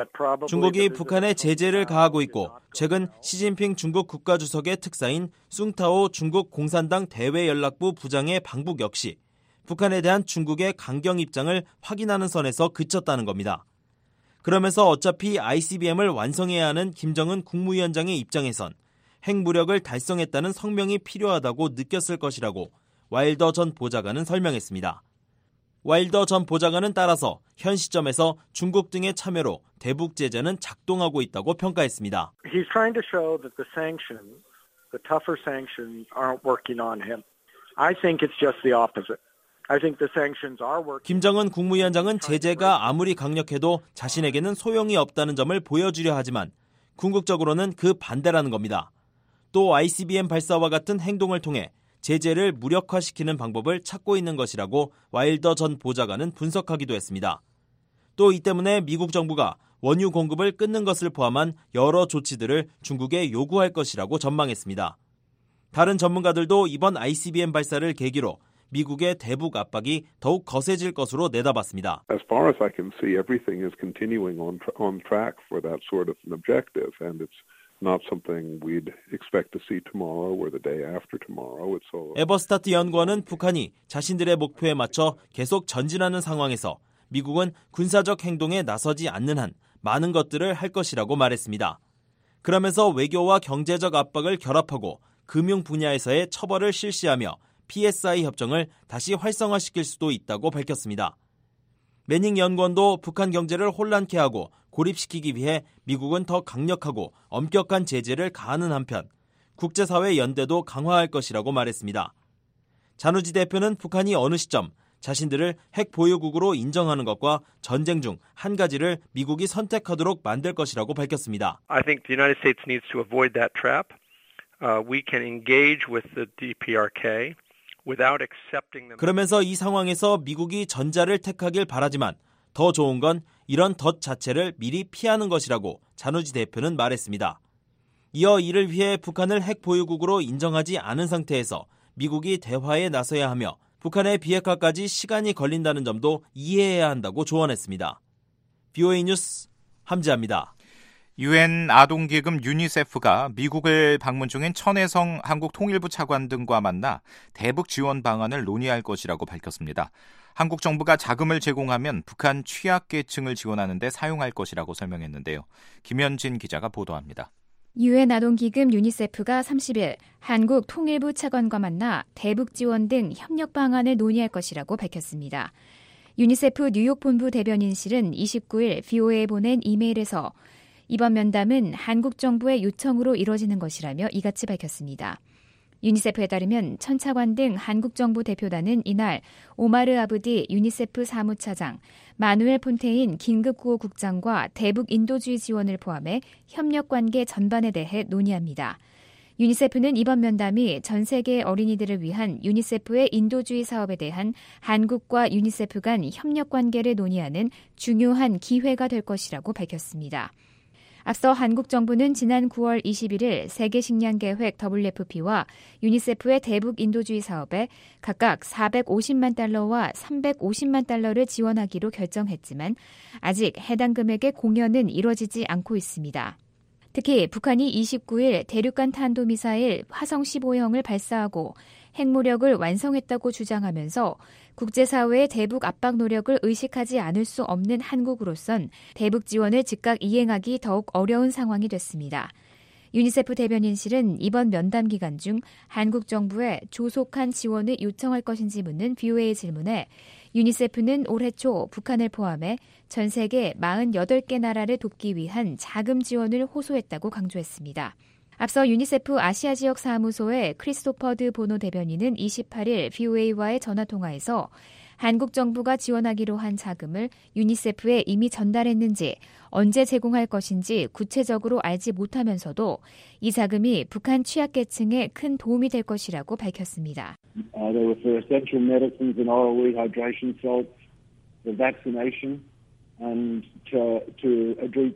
중국이 북한에 제재를 가하고 있고 최근 시진핑 중국 국가주석의 특사인 숭타오 중국 공산당 대외연락부 부장의 방북 역시 북한에 대한 중국의 강경 입장을 확인하는 선에서 그쳤다는 겁니다. 그러면서 어차피 아이씨비엠을 완성해야 하는 김정은 국무위원장의 입장에선 핵무력을 달성했다는 성명이 필요하다고 느꼈을 것이라고 와일더 전 보좌관은 설명했습니다. 와일더 전 보좌관은 따라서 현 시점에서 중국 등의 참여로 대북 제재는 작동하고 있다고 평가했습니다. He's trying to show that the sanctions, the tougher sanctions, aren't working on him. I think it's just the opposite. I think the sanctions are working. 김정은 국무위원장은 제재가 아무리 강력해도 자신에게는 소용이 없다는 점을 보여주려 하지만 궁극적으로는 그 반대라는 겁니다. 또 아이씨비엠 발사와 같은 행동을 통해 제재를 무력화시키는 방법을 찾고 있는 것이라고 와일더 전 보좌관은 분석하기도 했습니다. 또 이 때문에 미국 정부가 원유 공급을 끊는 것을 포함한 여러 조치들을 중국에 요구할 것이라고 전망했습니다. 다른 전문가들도 이번 아이씨비엠 발사를 계기로 미국의 대북 압박이 더욱 거세질 것으로 내다봤습니다. As far as I can see, everything is continuing on on track for that sort of an objective, and it's not something we'd expect to see tomorrow or the day after tomorrow. It's all... 에버스타트 연구원은 북한이 자신들의 목표에 맞춰 계속 전진하는 상황에서 미국은 군사적 행동에 나서지 않는 한 많은 것들을 할 것이라고 말했습니다. 그러면서 외교와 경제적 압박을 결합하고 금융 분야에서의 처벌을 실시하며 피에스아이 협정을 다시 활성화시킬 수도 있다고 밝혔습니다. 매닝 연구원도 북한 경제를 혼란케 하고 고립시키기 위해 미국은 더 강력하고 엄격한 제재를 가하는 한편 국제사회 연대도 강화할 것이라고 말했습니다. 잔우지 대표는 북한이 어느 시점 자신들을 핵 보유국으로 인정하는 것과 전쟁 중 한 가지를 미국이 선택하도록 만들 것이라고 밝혔습니다. I think the United States needs to avoid that trap. Uh, we can engage with the 디피아르케이 without accepting them. 그러면서 이 상황에서 미국이 전자를 택하길 바라지만 더 좋은 건 이런 덫 자체를 미리 피하는 것이라고 잔우지 대표는 말했습니다. 이어 이를 위해 북한을 핵 보유국으로 인정하지 않은 상태에서 미국이 대화에 나서야 하며 북한의 비핵화까지 시간이 걸린다는 점도 이해해야 한다고 조언했습니다. 비오에이 뉴스 함지아입니다. 유엔 아동기금 유니세프가 미국을 방문 중인 천혜성 한국통일부 차관 등과 만나 대북 지원 방안을 논의할 것이라고 밝혔습니다. 한국 정부가 자금을 제공하면 북한 취약계층을 지원하는 데 사용할 것이라고 설명했는데요. 김현진 기자가 보도합니다. 유엔 아동기금 유니세프가 삼십 일 한국 통일부 차관과 만나 대북 지원 등 협력 방안을 논의할 것이라고 밝혔습니다. 유니세프 뉴욕 본부 대변인실은 이십구 일 비오에이에 보낸 이메일에서 이번 면담은 한국 정부의 요청으로 이뤄지는 것이라며 이같이 밝혔습니다. 유니세프에 따르면 천 차관 등 한국 정부 대표단은 이날 오마르 아브디 유니세프 사무차장, 마누엘 폰테인 긴급구호국장과 대북 인도주의 지원을 포함해 협력관계 전반에 대해 논의합니다. 유니세프는 이번 면담이 전 세계 어린이들을 위한 유니세프의 인도주의 사업에 대한 한국과 유니세프 간 협력관계를 논의하는 중요한 기회가 될 것이라고 밝혔습니다. 앞서 한국 정부는 지난 구월 이십일일 세계식량계획 더블유에프피와 유니세프의 대북 인도주의 사업에 각각 사백오십만 달러와 삼백오십만 달러를 지원하기로 결정했지만 아직 해당 금액의 공여는 이뤄지지 않고 있습니다. 특히 북한이 이십구일 대륙간 탄도미사일 화성 십오형을 발사하고 핵무력을 완성했다고 주장하면서 국제사회의 대북 압박 노력을 의식하지 않을 수 없는 한국으로선 대북 지원을 즉각 이행하기 더욱 어려운 상황이 됐습니다. 유니세프 대변인실은 이번 면담 기간 중 한국 정부에 조속한 지원을 요청할 것인지 묻는 브이오에이 질문에 유니세프는 올해 초 북한을 포함해 전 세계 사십팔 개 나라를 돕기 위한 자금 지원을 호소했다고 강조했습니다. 앞서 유니세프 아시아 지역 사무소의 크리스토퍼드 보노 대변인은 이십팔일 브이오에이와의 전화통화에서 한국 정부가 지원하기로 한 자금을 유니세프에 이미 전달했는지 언제 제공할 것인지 구체적으로 알지 못하면서도 이 자금이 북한 취약계층에 큰 도움이 될 것이라고 밝혔습니다. Uh, they were for essential medicines and oral rehydration salts, the vaccination, and to, to address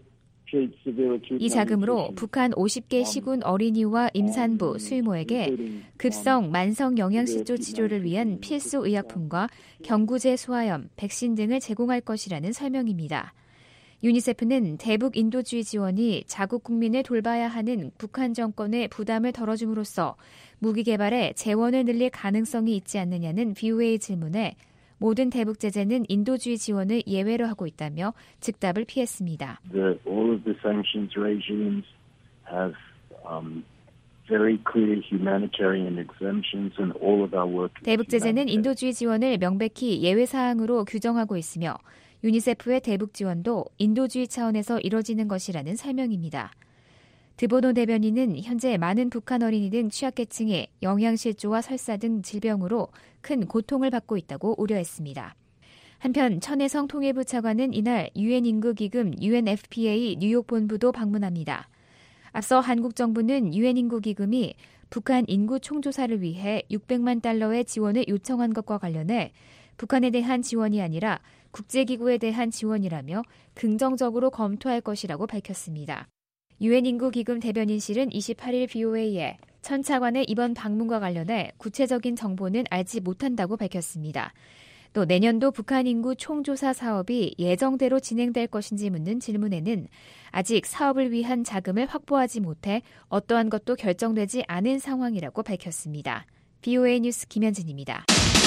이 자금으로 북한 오십 개 시군 어린이와 임산부, 수의모에게 급성 만성 영양실조 치료를 위한 필수 의약품과 경구제 소화염, 백신 등을 제공할 것이라는 설명입니다. 유니세프는 대북 인도주의 지원이 자국 국민을 돌봐야 하는 북한 정권의 부담을 덜어줌으로써 무기 개발에 재원을 늘릴 가능성이 있지 않느냐는 브이오에이 질문에 모든 대북 제재는 인도주의 지원을 예외로 하고 있다며 즉답을 피했습니다. The, all of the sanctions regimes have um, very clear humanitarian exemptions and all of our work. 대북 제재는 인도주의 지원을 명백히 예외 사항으로 규정하고 있으며 유니세프의 대북 지원도 인도주의 차원에서 이뤄지는 것이라는 설명입니다. 드보노 대변인은 현재 많은 북한 어린이 등 취약계층이 영양실조와 설사 등 질병으로 큰 고통을 받고 있다고 우려했습니다. 한편 천혜성 통일부 차관은 이날 유엔 인구기금 유엔에프피에이 뉴욕 본부도 방문합니다. 앞서 한국 정부는 유엔 인구기금이 북한 인구 총조사를 위해 육백만 달러의 지원을 요청한 것과 관련해 북한에 대한 지원이 아니라 국제기구에 대한 지원이라며 긍정적으로 검토할 것이라고 밝혔습니다. 유엔 인구기금 대변인실은 이십팔일 브이오에이에 천 차관의 이번 방문과 관련해 구체적인 정보는 알지 못한다고 밝혔습니다. 또 내년도 북한 인구 총조사 사업이 예정대로 진행될 것인지 묻는 질문에는 아직 사업을 위한 자금을 확보하지 못해 어떠한 것도 결정되지 않은 상황이라고 밝혔습니다. 브이오에이 뉴스 김현진입니다.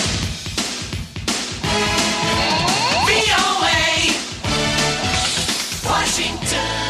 브이오에이 워싱턴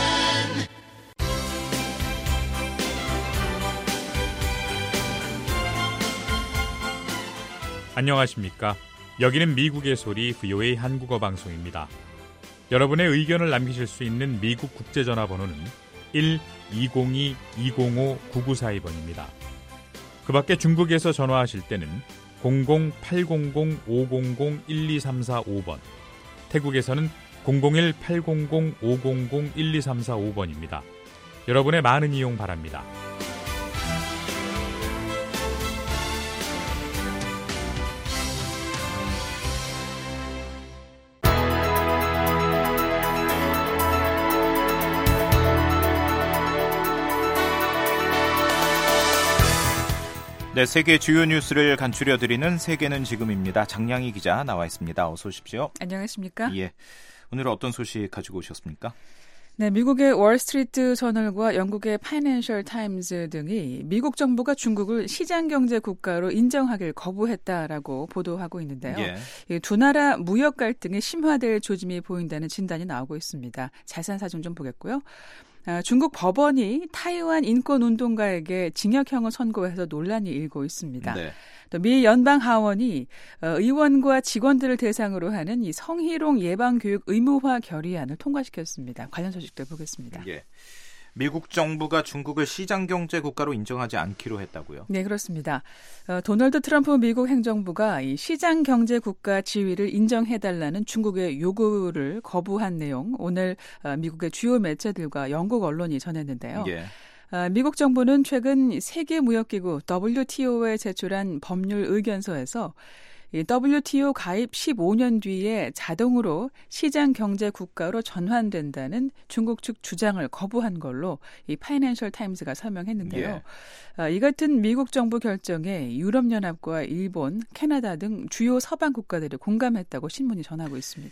안녕하십니까. 여기는 미국의 소리 브이오에이 한국어 방송입니다. 여러분의 의견을 남기실 수 있는 미국 국제전화번호는 일 이공이 이공오 구구사이 번입니다. 그 밖에 중국에서 전화하실 때는 공공 팔공공 오공공 일이삼사오 번, 태국에서는 공공일 팔공공 오공공 일이삼사오 번입니다. 여러분의 많은 이용 바랍니다. 네, 세계 주요 뉴스를 간추려드리는 세계는 지금입니다. 장량희 기자 나와 있습니다. 어서 오십시오. 안녕하십니까? 예, 오늘 어떤 소식 가지고 오셨습니까? 네, 미국의 월스트리트 저널과 영국의 파이낸셜 타임즈 등이 미국 정부가 중국을 시장경제 국가로 인정하길 거부했다라고 보도하고 있는데요. 예. 두 나라 무역 갈등이 심화될 조짐이 보인다는 진단이 나오고 있습니다. 자세한 사정 좀 보겠고요. 중국 법원이 타이완 인권운동가에게 징역형을 선고해서 논란이 일고 있습니다. 네. 또 미 연방 하원이 의원과 직원들을 대상으로 하는 이 성희롱 예방 교육 의무화 결의안을 통과시켰습니다. 관련 소식도 보겠습니다. 예. 미국 정부가 중국을 시장경제 국가로 인정하지 않기로 했다고요? 네, 그렇습니다. 어, 도널드 트럼프 미국 행정부가 이 시장경제 국가 지위를 인정해달라는 중국의 요구를 거부한 내용, 오늘 어, 미국의 주요 매체들과 영국 언론이 전했는데요. 예. 어, 미국 정부는 최근 세계무역기구 더블유티오에 제출한 법률 의견서에서 이 더블유티오 가입 십오 년 뒤에 자동으로 시장 경제 국가로 전환된다는 중국 측 주장을 거부한 걸로 이 파이낸셜 타임스가 설명했는데요. 예. 아, 이 같은 미국 정부 결정에 유럽연합과 일본, 캐나다 등 주요 서방 국가들이 공감했다고 신문이 전하고 있습니다.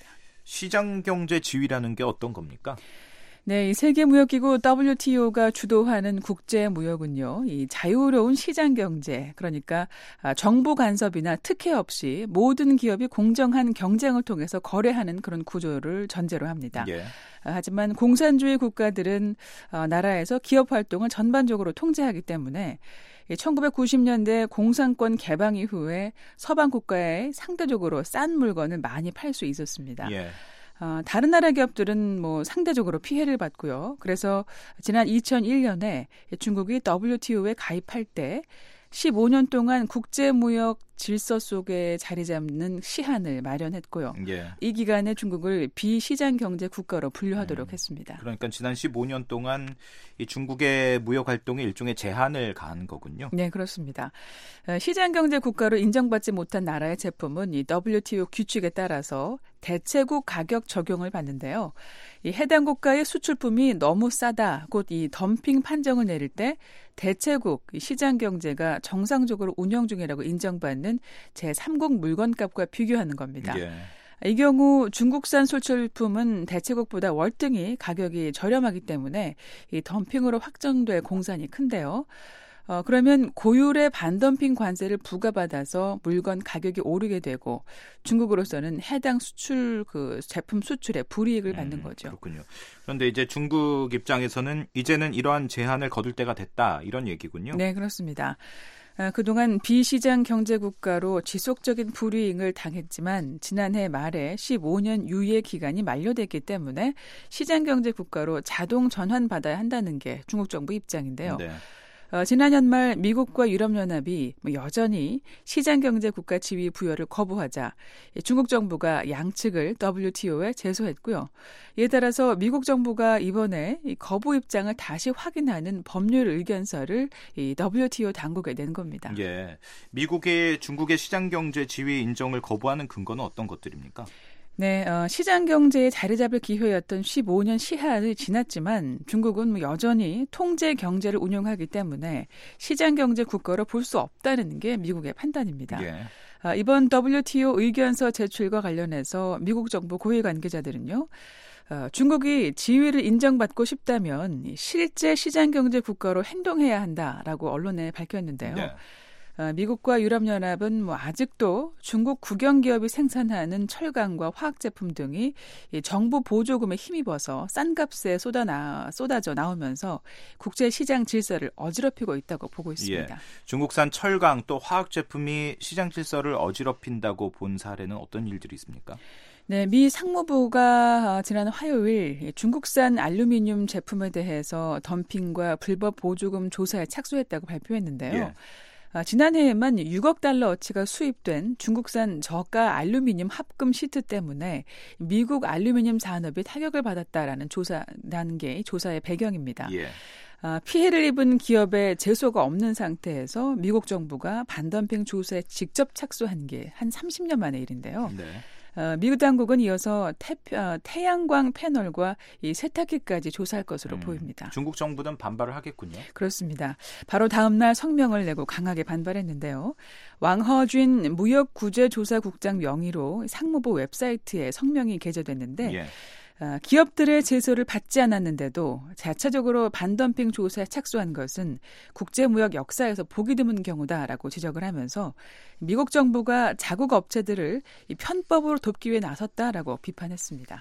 시장 경제 지위라는 게 어떤 겁니까? 네, 이 세계무역기구 더블유티오가 주도하는 국제무역은요, 이 자유로운 시장 경제, 그러니까 정부 간섭이나 특혜 없이 모든 기업이 공정한 경쟁을 통해서 거래하는 그런 구조를 전제로 합니다. 예. 하지만 공산주의 국가들은 나라에서 기업 활동을 전반적으로 통제하기 때문에 천구백구십 년대 공산권 개방 이후에 서방 국가에 상대적으로 싼 물건을 많이 팔 수 있었습니다. 예. 어, 다른 나라 기업들은 뭐 상대적으로 피해를 받고요. 그래서 지난 이천일 년에 중국이 더블유티오에 가입할 때 십오 년 동안 국제무역 질서 속에 자리 잡는 시한을 마련했고요. 예. 이 기간에 중국을 비시장 경제 국가로 분류하도록 음, 했습니다. 그러니까 지난 십오 년 동안 이 중국의 무역 활동에 일종의 제한을 가한 거군요. 네, 그렇습니다. 시장 경제 국가로 인정받지 못한 나라의 제품은 이 더블유티오 규칙에 따라서 대체국 가격 적용을 받는데요. 이 해당 국가의 수출품이 너무 싸다, 곧 이 덤핑 판정을 내릴 때 대체국 시장 경제가 정상적으로 운영 중이라고 인정받는 제삼국 물건값과 비교하는 겁니다. 예. 이 경우 중국산 수출품은 대체국보다 월등히 가격이 저렴하기 때문에 이 덤핑으로 확정될 공산이 큰데요. 어, 그러면 고율의 반덤핑 관세를 부과받아서 물건 가격이 오르게 되고 중국으로서는 해당 수출 그 제품 수출에 불이익을 받는 음, 거죠. 그렇군요. 그런데 이제 중국 입장에서는 이제는 이러한 제한을 거둘 때가 됐다 이런 얘기군요. 네, 그렇습니다. 아, 그동안 비시장 경제국가로 지속적인 불이익을 당했지만 지난해 말에 십오 년 유예 기간이 만료됐기 때문에 시장 경제국가로 자동 전환받아야 한다는 게 중국 정부 입장인데요. 네. 어, 지난 연말 미국과 유럽연합이 뭐 여전히 시장경제 국가 지위 부여를 거부하자 중국 정부가 양측을 더블유티오에 제소했고요. 이에 따라서 미국 정부가 이번에 이 거부 입장을 다시 확인하는 법률 의견서를 이 더블유티오 당국에 낸 겁니다. 예, 미국의 중국의 시장경제 지위 인정을 거부하는 근거는 어떤 것들입니까? 네, 어, 시장 경제에 자리 잡을 기회였던 십오 년 시한을 지났지만 중국은 뭐 여전히 통제 경제를 운영하기 때문에 시장 경제 국가로 볼 수 없다는 게 미국의 판단입니다. 예. 아, 이번 더블유티오 의견서 제출과 관련해서 미국 정부 고위 관계자들은요. 어, 중국이 지위를 인정받고 싶다면 실제 시장 경제 국가로 행동해야 한다라고 언론에 밝혔는데요. 네. 미국과 유럽연합은 뭐 아직도 중국 국영기업이 생산하는 철강과 화학제품 등이 정부 보조금에 힘입어서 싼 값에 쏟아나, 쏟아져 나오면서 국제시장 질서를 어지럽히고 있다고 보고 있습니다. 예. 중국산 철강 또 화학제품이 시장 질서를 어지럽힌다고 본 사례는 어떤 일들이 있습니까? 네, 미 상무부가 지난 화요일 중국산 알루미늄 제품에 대해서 덤핑과 불법 보조금 조사에 착수했다고 발표했는데요. 예. 아, 지난해에만 육억 달러어치가 수입된 중국산 저가 알루미늄 합금 시트 때문에 미국 알루미늄 산업이 타격을 받았다라는 조사라는 게 조사의 배경입니다. 예. 아, 피해를 입은 기업에 제소가 없는 상태에서 미국 정부가 반덤핑 조사에 직접 착수한 게 한 삼십 년 만의 일인데요. 네. 어, 미국 당국은 이어서 태, 어, 태양광 패널과 이 세탁기까지 조사할 것으로 음, 보입니다. 중국 정부는 반발을 하겠군요. 그렇습니다. 바로 다음 날 성명을 내고 강하게 반발했는데요. 왕허쥔 무역구제조사국장 명의로 상무부 웹사이트에 성명이 게재됐는데 예. 어, 기업들의 제소를 받지 않았는데도 자체적으로 반덤핑 조사에 착수한 것은 국제무역 역사에서 보기 드문 경우다라고 지적을 하면서 미국 정부가 자국 업체들을 이 편법으로 돕기 위해 나섰다라고 비판했습니다.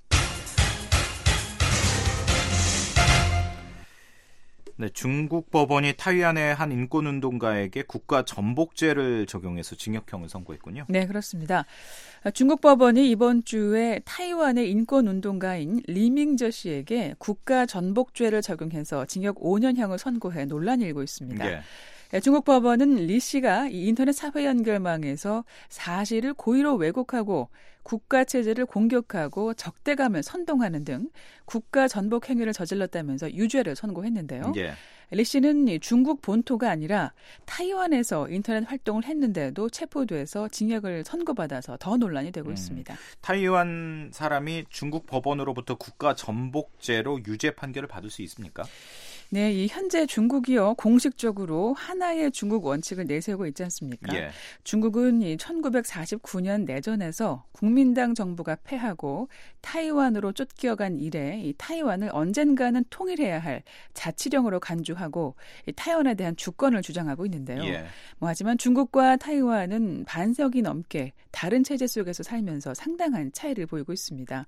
네, 중국 법원이 타이완의 한 인권운동가에게 국가 전복죄를 적용해서 징역형을 선고했군요. 네, 그렇습니다. 중국 법원이 이번 주에 타이완의 인권운동가인 리밍저 씨에게 국가 전복죄를 적용해서 징역 오 년형을 선고해 논란이 일고 있습니다. 네. 중국 법원은 리 씨가 이 인터넷 사회 연결망에서 사실을 고의로 왜곡하고 국가 체제를 공격하고 적대감을 선동하는 등 국가 전복 행위를 저질렀다면서 유죄를 선고했는데요. 예. 리 씨는 중국 본토가 아니라 타이완에서 인터넷 활동을 했는데도 체포돼서 징역을 선고받아서 더 논란이 되고 음, 있습니다. 타이완 사람이 중국 법원으로부터 국가 전복죄로 유죄 판결을 받을 수 있습니까? 네, 이 현재 중국이요 공식적으로 하나의 중국 원칙을 내세우고 있지 않습니까? 예. 중국은 이 천구백사십구 년 내전에서 국민당 정부가 패하고 타이완으로 쫓겨간 이래 이 타이완을 언젠가는 통일해야 할 자치령으로 간주하고 이 타이완에 대한 주권을 주장하고 있는데요. 예. 뭐 하지만 중국과 타이완은 반세기 넘게 다른 체제 속에서 살면서 상당한 차이를 보이고 있습니다.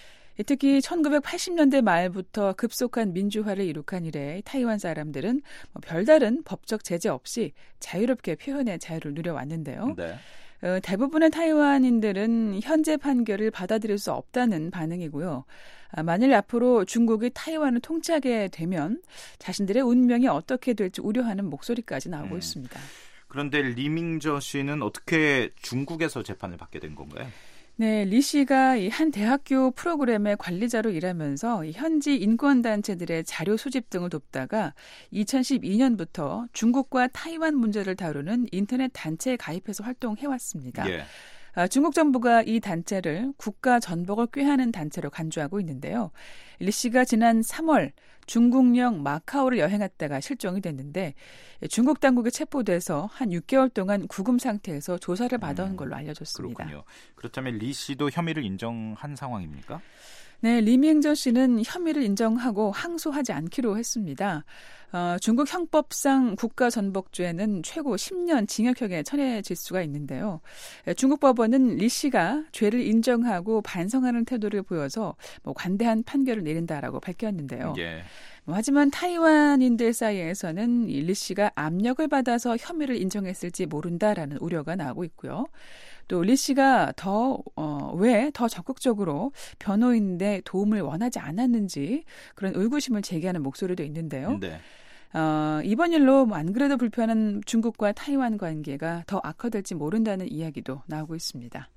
특히 천구백팔십 년대 말부터 급속한 민주화를 이룩한 이래 타이완 사람들은 별다른 법적 제재 없이 자유롭게 표현의 자유를 누려왔는데요. 네. 어, 대부분의 타이완인들은 현재 판결을 받아들일 수 없다는 반응이고요. 아, 만일 앞으로 중국이 타이완을 통치하게 되면 자신들의 운명이 어떻게 될지 우려하는 목소리까지 나오고 음. 있습니다. 그런데 리밍저 씨는 어떻게 중국에서 재판을 받게 된 건가요? 네, 리 씨가 이 한 대학교 프로그램의 관리자로 일하면서 이 현지 인권단체들의 자료 수집 등을 돕다가 이천십이 년부터 중국과 타이완 문제를 다루는 인터넷 단체에 가입해서 활동해왔습니다. 예. 아, 중국 정부가 이 단체를 국가 전복을 꾀하는 단체로 간주하고 있는데요. 리 씨가 지난 삼월 중국령 마카오를 여행했다가 실종이 됐는데 중국 당국에 체포돼서 한 육 개월 동안 구금 상태에서 조사를 받아온 걸로 알려졌습니다. 그렇군요. 그렇다면 리 씨도 혐의를 인정한 상황입니까? 네, 리밍저 씨는 혐의를 인정하고 항소하지 않기로 했습니다. 어, 중국 형법상 국가전복죄는 최고 십 년 징역형에 처해질 수가 있는데요. 중국 법원은 리 씨가 죄를 인정하고 반성하는 태도를 보여서 뭐 관대한 판결을 내린다라고 밝혔는데요. 예. 뭐 하지만 타이완인들 사이에서는 리 씨가 압력을 받아서 혐의를 인정했을지 모른다라는 우려가 나오고 있고요. 또 리 씨가 더, 어, 왜 더 적극적으로 변호인의 도움을 원하지 않았는지 그런 의구심을 제기하는 목소리도 있는데요. 네. 어, 이번 일로 안 그래도 불편한 중국과 타이완 관계가 더 악화될지 모른다는 이야기도 나오고 있습니다.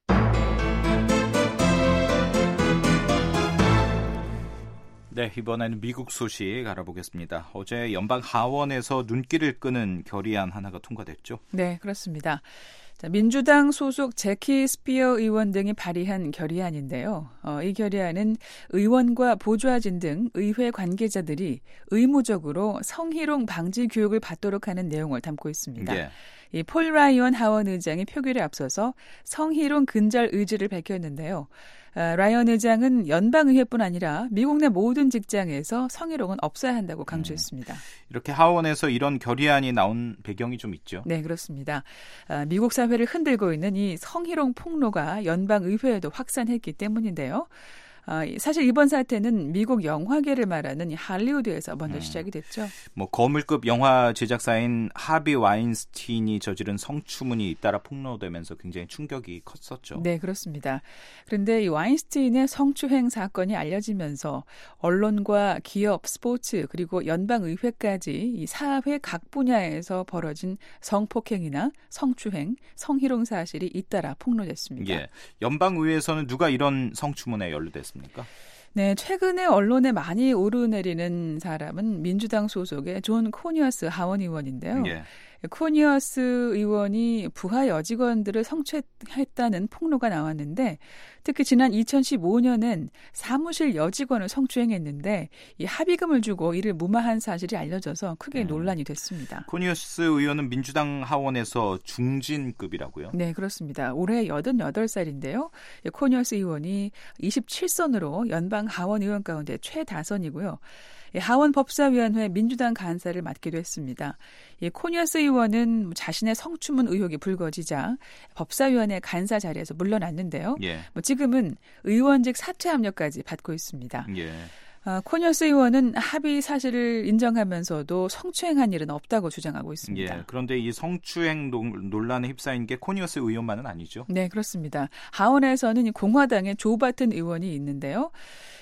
네, 이번에는 미국 소식 알아보겠습니다. 어제 연방 하원에서 눈길을 끄는 결의안 하나가 통과됐죠? 네, 그렇습니다. 자, 민주당 소속 제키 스피어 의원 등이 발의한 결의안인데요. 어, 이 결의안은 의원과 보좌진 등 의회 관계자들이 의무적으로 성희롱 방지 교육을 받도록 하는 내용을 담고 있습니다. 네. 이 폴 라이언 하원 의장이 표결에 앞서서 성희롱 근절 의지를 밝혔는데요. 아, 라이언 의장은 연방의회뿐 아니라 미국 내 모든 직장에서 성희롱은 없어야 한다고 강조했습니다. 음, 이렇게 하원에서 이런 결의안이 나온 배경이 좀 있죠? 네, 그렇습니다. 아, 미국 사회를 흔들고 있는 이 성희롱 폭로가 연방의회에도 확산했기 때문인데요. 아, 사실 이번 사태는 미국 영화계를 말하는 할리우드에서 먼저 음, 시작이 됐죠. 뭐 거물급 영화 제작사인 하비 와인스틴이 저지른 성추문이 잇따라 폭로되면서 굉장히 충격이 컸었죠. 네, 그렇습니다. 그런데 이 와인스틴의 성추행 사건이 알려지면서 언론과 기업, 스포츠 그리고 연방의회까지 이 사회 각 분야에서 벌어진 성폭행이나 성추행, 성희롱 사실이 잇따라 폭로됐습니다. 예, 연방의회에서는 누가 이런 성추문에 연루됐습니까? 네, 최근에 언론에 많이 오르내리는 사람은 민주당 소속의 존 코니어스 하원 의원인데요. 예. 코니어스 의원이 부하 여직원들을 성추행했다는 폭로가 나왔는데 특히 지난 이천십오 년엔 사무실 여직원을 성추행했는데 이 합의금을 주고 이를 무마한 사실이 알려져서 크게 음. 논란이 됐습니다. 코니어스 의원은 민주당 하원에서 중진급이라고요? 네, 그렇습니다. 올해 여든여덟 살인데요. 코니어스 의원이 이십칠 선으로 연방 하원 의원 가운데 최다선이고요. 하원 법사위원회 민주당 간사를 맡기도 했습니다. 코니어스 의원은 자신의 성추문 의혹이 불거지자 법사위원회 간사 자리에서 물러났는데요. 예. 뭐 지금은 의원직 사퇴 압력까지 받고 있습니다. 예. 어, 코니어스 의원은 합의 사실을 인정하면서도 성추행한 일은 없다고 주장하고 있습니다. 예, 그런데 이 성추행 논란에 휩싸인 게 코니어스 의원만은 아니죠? 네, 그렇습니다. 하원에서는 공화당의 조 바튼 의원이 있는데요.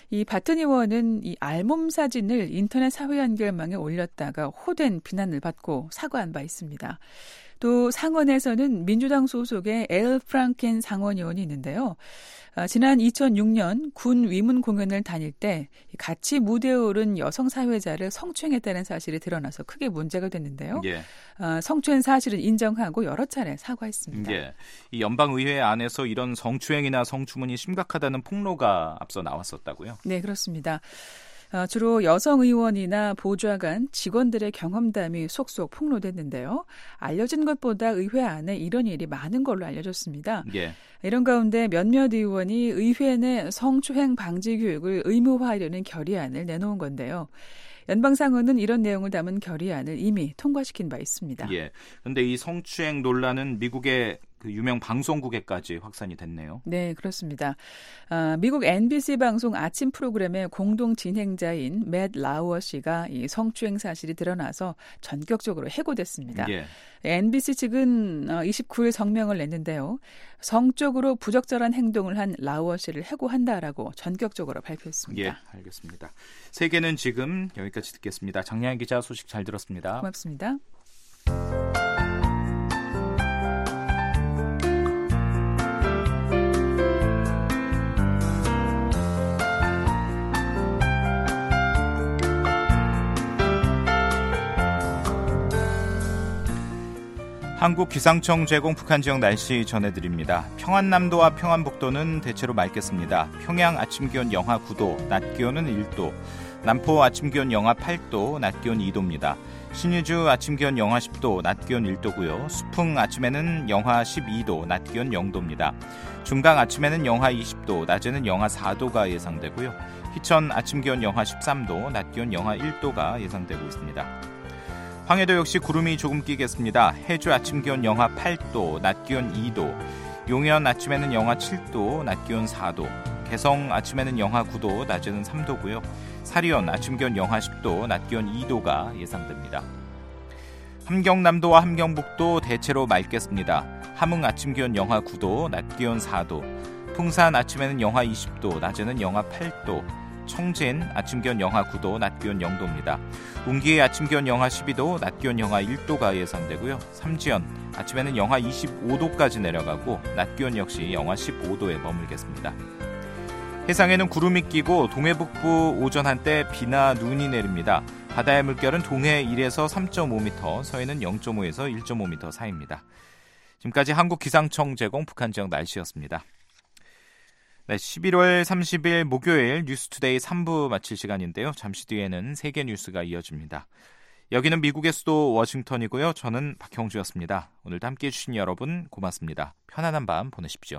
이 바튼 의원은 이 알몸 사진을 인터넷 사회연결망에 올렸다가 호된 비난을 받고 사과한 바 있습니다. 또 상원에서는 민주당 소속의 엘 프랑켄 상원 의원이 있는데요. 아, 지난 이천육 년 군 위문 공연을 다닐 때 같이 무대에 오른 여성 사회자를 성추행했다는 사실이 드러나서 크게 문제가 됐는데요. 예. 아, 성추행 사실은 인정하고 여러 차례 사과했습니다. 예. 이 연방의회 안에서 이런 성추행이나 성추문이 심각하다는 폭로가 앞서 나왔었다고요? 네, 그렇습니다. 어, 주로 여성 의원이나 보좌관, 직원들의 경험담이 속속 폭로됐는데요. 알려진 것보다 의회 안에 이런 일이 많은 걸로 알려졌습니다. 예. 이런 가운데 몇몇 의원이 의회 내 성추행 방지 교육을 의무화하려는 결의안을 내놓은 건데요. 연방상원은 이런 내용을 담은 결의안을 이미 통과시킨 바 있습니다. 예. 그런데 이 성추행 논란은 미국의 그 유명 방송국에까지 확산이 됐네요. 네, 그렇습니다. 아, 미국 엠비씨 방송 아침 프로그램의 공동 진행자인 맷 라우어 씨가 이 성추행 사실이 드러나서 전격적으로 해고됐습니다. 예. 엠비씨 측은 이십구 일 성명을 냈는데요. 성적으로 부적절한 행동을 한 라우어 씨를 해고한다라고 전격적으로 발표했습니다. 예, 알겠습니다. 세계는 지금 여기까지 듣겠습니다. 장량희 기자 소식 잘 들었습니다. 고맙습니다. 한국기상청 제공 북한 지역 날씨 전해드립니다. 평안남도와 평안북도는 대체로 맑겠습니다. 평양 아침 기온 영하 구 도, 낮 기온은 일 도, 남포 아침 기온 영하 팔 도, 낮 기온 이 도입니다. 신의주 아침 기온 영하 십 도, 낮 기온 일 도고요. 수풍 아침에는 영하 십이 도, 낮 기온 영 도입니다. 중강 아침에는 영하 이십 도, 낮에는 영하 사 도가 예상되고요. 희천 아침 기온 영하 십삼 도, 낮 기온 영하 일 도가 예상되고 있습니다. 황해도 역시 구름이 조금 끼겠습니다. 해주 아침 기온 영하 팔 도, 낮 기온 이 도, 용현 아침에는 영하 칠 도, 낮 기온 사 도, 개성 아침에는 영하 구 도, 낮에는 삼 도고요. 사리온 아침 기온 영하 십 도, 낮 기온 이 도가 예상됩니다. 함경남도와 함경북도 대체로 맑겠습니다. 함흥 아침 기온 영하 구 도, 낮 기온 사 도, 풍산 아침에는 영하 이십 도, 낮에는 영하 팔 도, 청진 아침 기온 영하 구 도, 낮 기온 영 도입니다. 운기의 아침 기온 영하 십이 도, 낮 기온 영하 일 도가 예상되고요. 삼지연 아침에는 영하 이십오 도까지 내려가고 낮 기온 역시 영하 십오 도에 머물겠습니다. 해상에는 구름이 끼고 동해북부 오전 한때 비나 눈이 내립니다. 바다의 물결은 동해 일에서 삼 점 오 미터, 서해는 영 점 오에서 일 점 오 미터 사이입니다. 지금까지 한국기상청 제공 북한 지역 날씨였습니다. 네, 십일월 삼십일 목요일 뉴스투데이 삼 부 마칠 시간인데요. 잠시 뒤에는 세계 뉴스가 이어집니다. 여기는 미국의 수도 워싱턴이고요. 저는 박형주였습니다. 오늘도 함께해 주신 여러분 고맙습니다. 편안한 밤 보내십시오.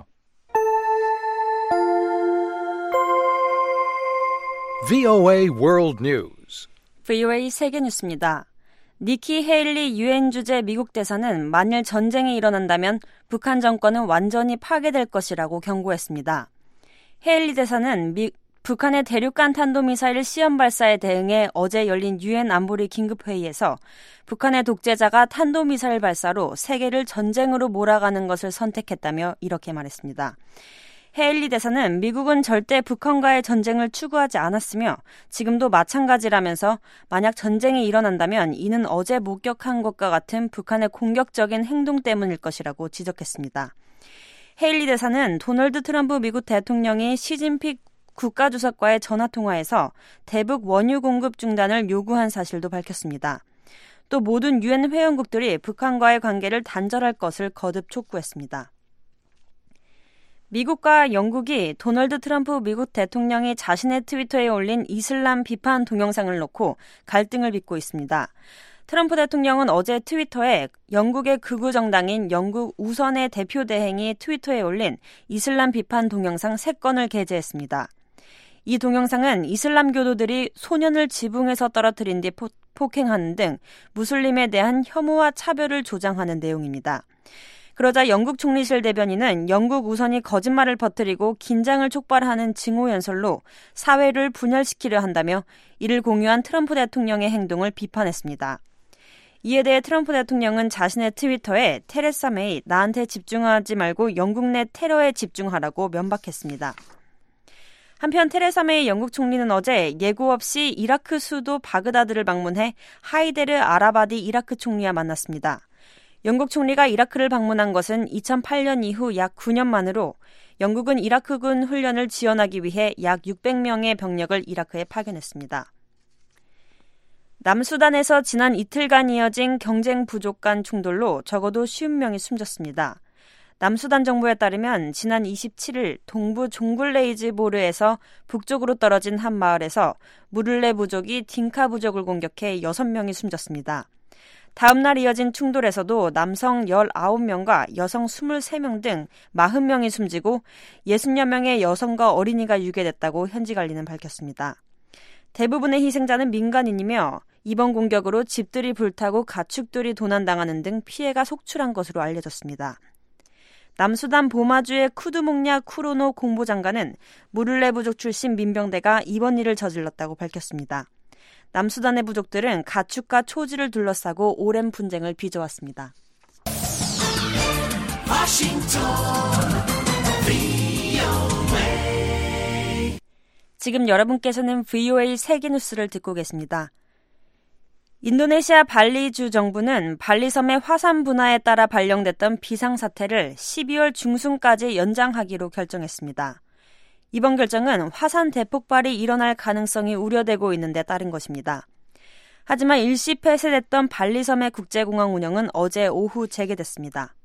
브이오에이 World News. 브이오에이 세계 뉴스입니다. 니키 헤일리 유엔 주재 미국 대사는 만일 전쟁이 일어난다면 북한 정권은 완전히 파괴될 것이라고 경고했습니다. 헤일리 대사는 미, 북한의 대륙간 탄도미사일 시험 발사에 대응해 어제 열린 유엔 안보리 긴급회의에서 북한의 독재자가 탄도미사일 발사로 세계를 전쟁으로 몰아가는 것을 선택했다며 이렇게 말했습니다. 헤일리 대사는 미국은 절대 북한과의 전쟁을 추구하지 않았으며 지금도 마찬가지라면서 만약 전쟁이 일어난다면 이는 어제 목격한 것과 같은 북한의 공격적인 행동 때문일 것이라고 지적했습니다. 헤일리 대사는 도널드 트럼프 미국 대통령이 시진핑 국가주석과의 전화통화에서 대북 원유 공급 중단을 요구한 사실도 밝혔습니다. 또 모든 유엔 회원국들이 북한과의 관계를 단절할 것을 거듭 촉구했습니다. 미국과 영국이 도널드 트럼프 미국 대통령이 자신의 트위터에 올린 이슬람 비판 동영상을 놓고 갈등을 빚고 있습니다. 트럼프 대통령은 어제 트위터에 영국의 극우 정당인 영국 우선의 대표 대행이 트위터에 올린 이슬람 비판 동영상 세 건을 게재했습니다. 이 동영상은 이슬람 교도들이 소년을 지붕에서 떨어뜨린 뒤 포, 폭행하는 등 무슬림에 대한 혐오와 차별을 조장하는 내용입니다. 그러자 영국 총리실 대변인은 영국 우선이 거짓말을 퍼뜨리고 긴장을 촉발하는 증오연설로 사회를 분열시키려 한다며 이를 공유한 트럼프 대통령의 행동을 비판했습니다. 이에 대해 트럼프 대통령은 자신의 트위터에 테레사 메이 나한테 집중하지 말고 영국 내 테러에 집중하라고 면박했습니다. 한편 테레사 메이 영국 총리는 어제 예고 없이 이라크 수도 바그다드를 방문해 하이데르 아라바디 이라크 총리와 만났습니다. 영국 총리가 이라크를 방문한 것은 이천팔 년 이후 약 구 년 만으로 영국은 이라크군 훈련을 지원하기 위해 약 육백 명의 병력을 이라크에 파견했습니다. 남수단에서 지난 이틀간 이어진 경쟁 부족 간 충돌로 적어도 오십 명이 숨졌습니다. 남수단 정부에 따르면 지난 이십칠 일 동부 종굴레이즈 보르에서 북쪽으로 떨어진 한 마을에서 무를레 부족이 딩카 부족을 공격해 여섯 명이 숨졌습니다. 다음 날 이어진 충돌에서도 남성 열아홉 명과 여성 이십삼 명 등 사십 명이 숨지고 육십여 명의 여성과 어린이가 유괴됐다고 현지 관리는 밝혔습니다. 대부분의 희생자는 민간인이며 이번 공격으로 집들이 불타고 가축들이 도난당하는 등 피해가 속출한 것으로 알려졌습니다. 남수단 보마주의 쿠두목냐 쿠로노 공보장관은 무를레 부족 출신 민병대가 이번 일을 저질렀다고 밝혔습니다. 남수단의 부족들은 가축과 초지를 둘러싸고 오랜 분쟁을 빚어왔습니다. 지금 여러분께서는 브이오에이 세계뉴스를 듣고 계십니다. 인도네시아 발리주 정부는 발리섬의 화산 분화에 따라 발령됐던 비상사태를 십이월 중순까지 연장하기로 결정했습니다. 이번 결정은 화산 대폭발이 일어날 가능성이 우려되고 있는 데 따른 것입니다. 하지만 일시 폐쇄됐던 발리섬의 국제공항 운영은 어제 오후 재개됐습니다.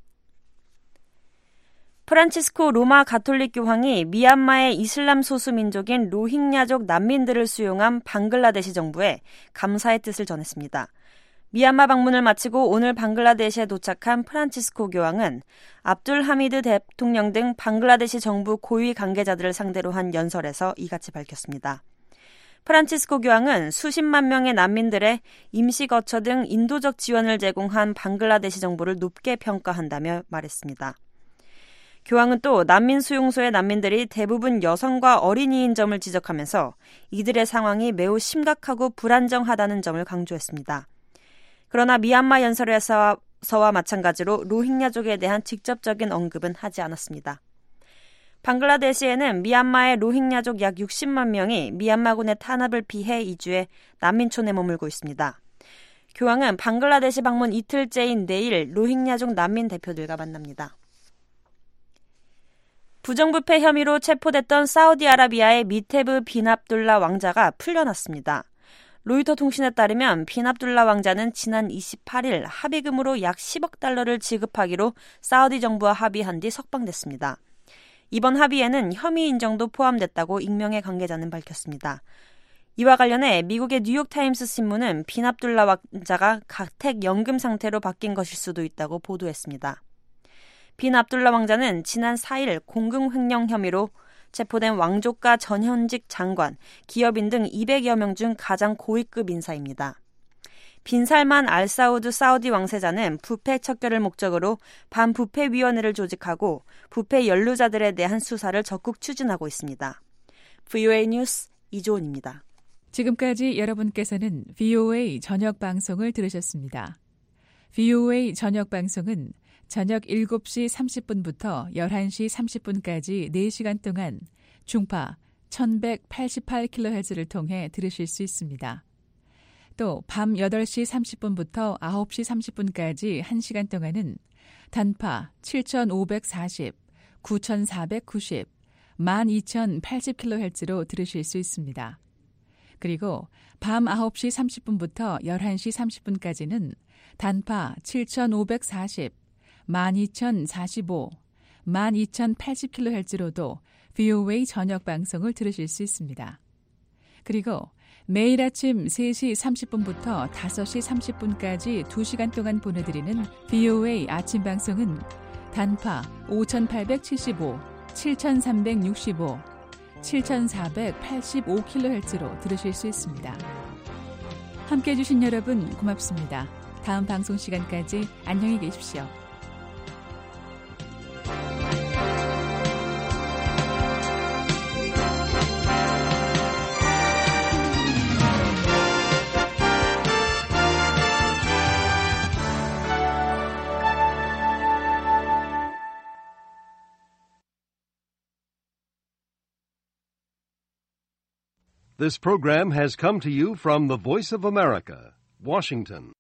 프란치스코 로마 가톨릭 교황이 미얀마의 이슬람 소수 민족인 로힝야족 난민들을 수용한 방글라데시 정부에 감사의 뜻을 전했습니다. 미얀마 방문을 마치고 오늘 방글라데시에 도착한 프란치스코 교황은 압둘 하미드 대통령 등 방글라데시 정부 고위 관계자들을 상대로 한 연설에서 이같이 밝혔습니다. 프란치스코 교황은 수십만 명의 난민들의 임시 거처 등 인도적 지원을 제공한 방글라데시 정부를 높게 평가한다며 말했습니다. 교황은 또 난민 수용소의 난민들이 대부분 여성과 어린이인 점을 지적하면서 이들의 상황이 매우 심각하고 불안정하다는 점을 강조했습니다. 그러나 미얀마 연설에서와 마찬가지로 로힝야족에 대한 직접적인 언급은 하지 않았습니다. 방글라데시에는 미얀마의 로힝야족 약 육십만 명이 미얀마군의 탄압을 피해 이주해 난민촌에 머물고 있습니다. 교황은 방글라데시 방문 이틀째인 내일 로힝야족 난민 대표들과 만납니다. 부정부패 혐의로 체포됐던 사우디아라비아의 미테브 빈 압둘라 왕자가 풀려났습니다. 로이터 통신에 따르면 빈 압둘라 왕자는 지난 이십팔 일 합의금으로 약 십억 달러를 지급하기로 사우디 정부와 합의한 뒤 석방됐습니다. 이번 합의에는 혐의 인정도 포함됐다고 익명의 관계자는 밝혔습니다. 이와 관련해 미국의 뉴욕타임스 신문은 빈 압둘라 왕자가 가택 연금 상태로 바뀐 것일 수도 있다고 보도했습니다. 빈 압둘라 왕자는 지난 사 일 공금 횡령 혐의로 체포된 왕족과 전현직 장관, 기업인 등 이백여 명 중 가장 고위급 인사입니다. 빈 살만 알사우드 사우디 왕세자는 부패 척결을 목적으로 반부패위원회를 조직하고 부패 연루자들에 대한 수사를 적극 추진하고 있습니다. 브이오에이 뉴스 이조은입니다. 지금까지 여러분께서는 브이오에이 저녁 방송을 들으셨습니다. 브이오에이 저녁 방송은 저녁 일곱 시 삼십 분부터 열한 시 삼십 분까지 네 시간 동안 중파 천백팔십팔 킬로헤르츠를 통해 들으실 수 있습니다. 또 밤 여덟 시 삼십 분부터 아홉 시 삼십 분까지 한 시간 동안은 단파 칠천오백사십, 구천사백구십, 만 이천팔십 킬로헤르츠로 들으실 수 있습니다. 그리고 밤 아홉 시 삼십 분부터 열한 시 삼십 분까지는 단파 칠천오백사십, 만 이천사십오, 만 이천팔십 킬로헤르츠로도 브이오에이 저녁 방송을 들으실 수 있습니다. 그리고 매일 아침 세 시 삼십 분부터 다섯 시 삼십 분까지 두 시간 동안 보내드리는 브이오에이 아침 방송은 단파 오천팔백칠십오, 칠천삼백육십오, 칠천사백팔십오 킬로헤르츠로 들으실 수 있습니다. 함께해 주신 여러분 고맙습니다. 다음 방송 시간까지 안녕히 계십시오. This program has come to you from the Voice of America, Washington.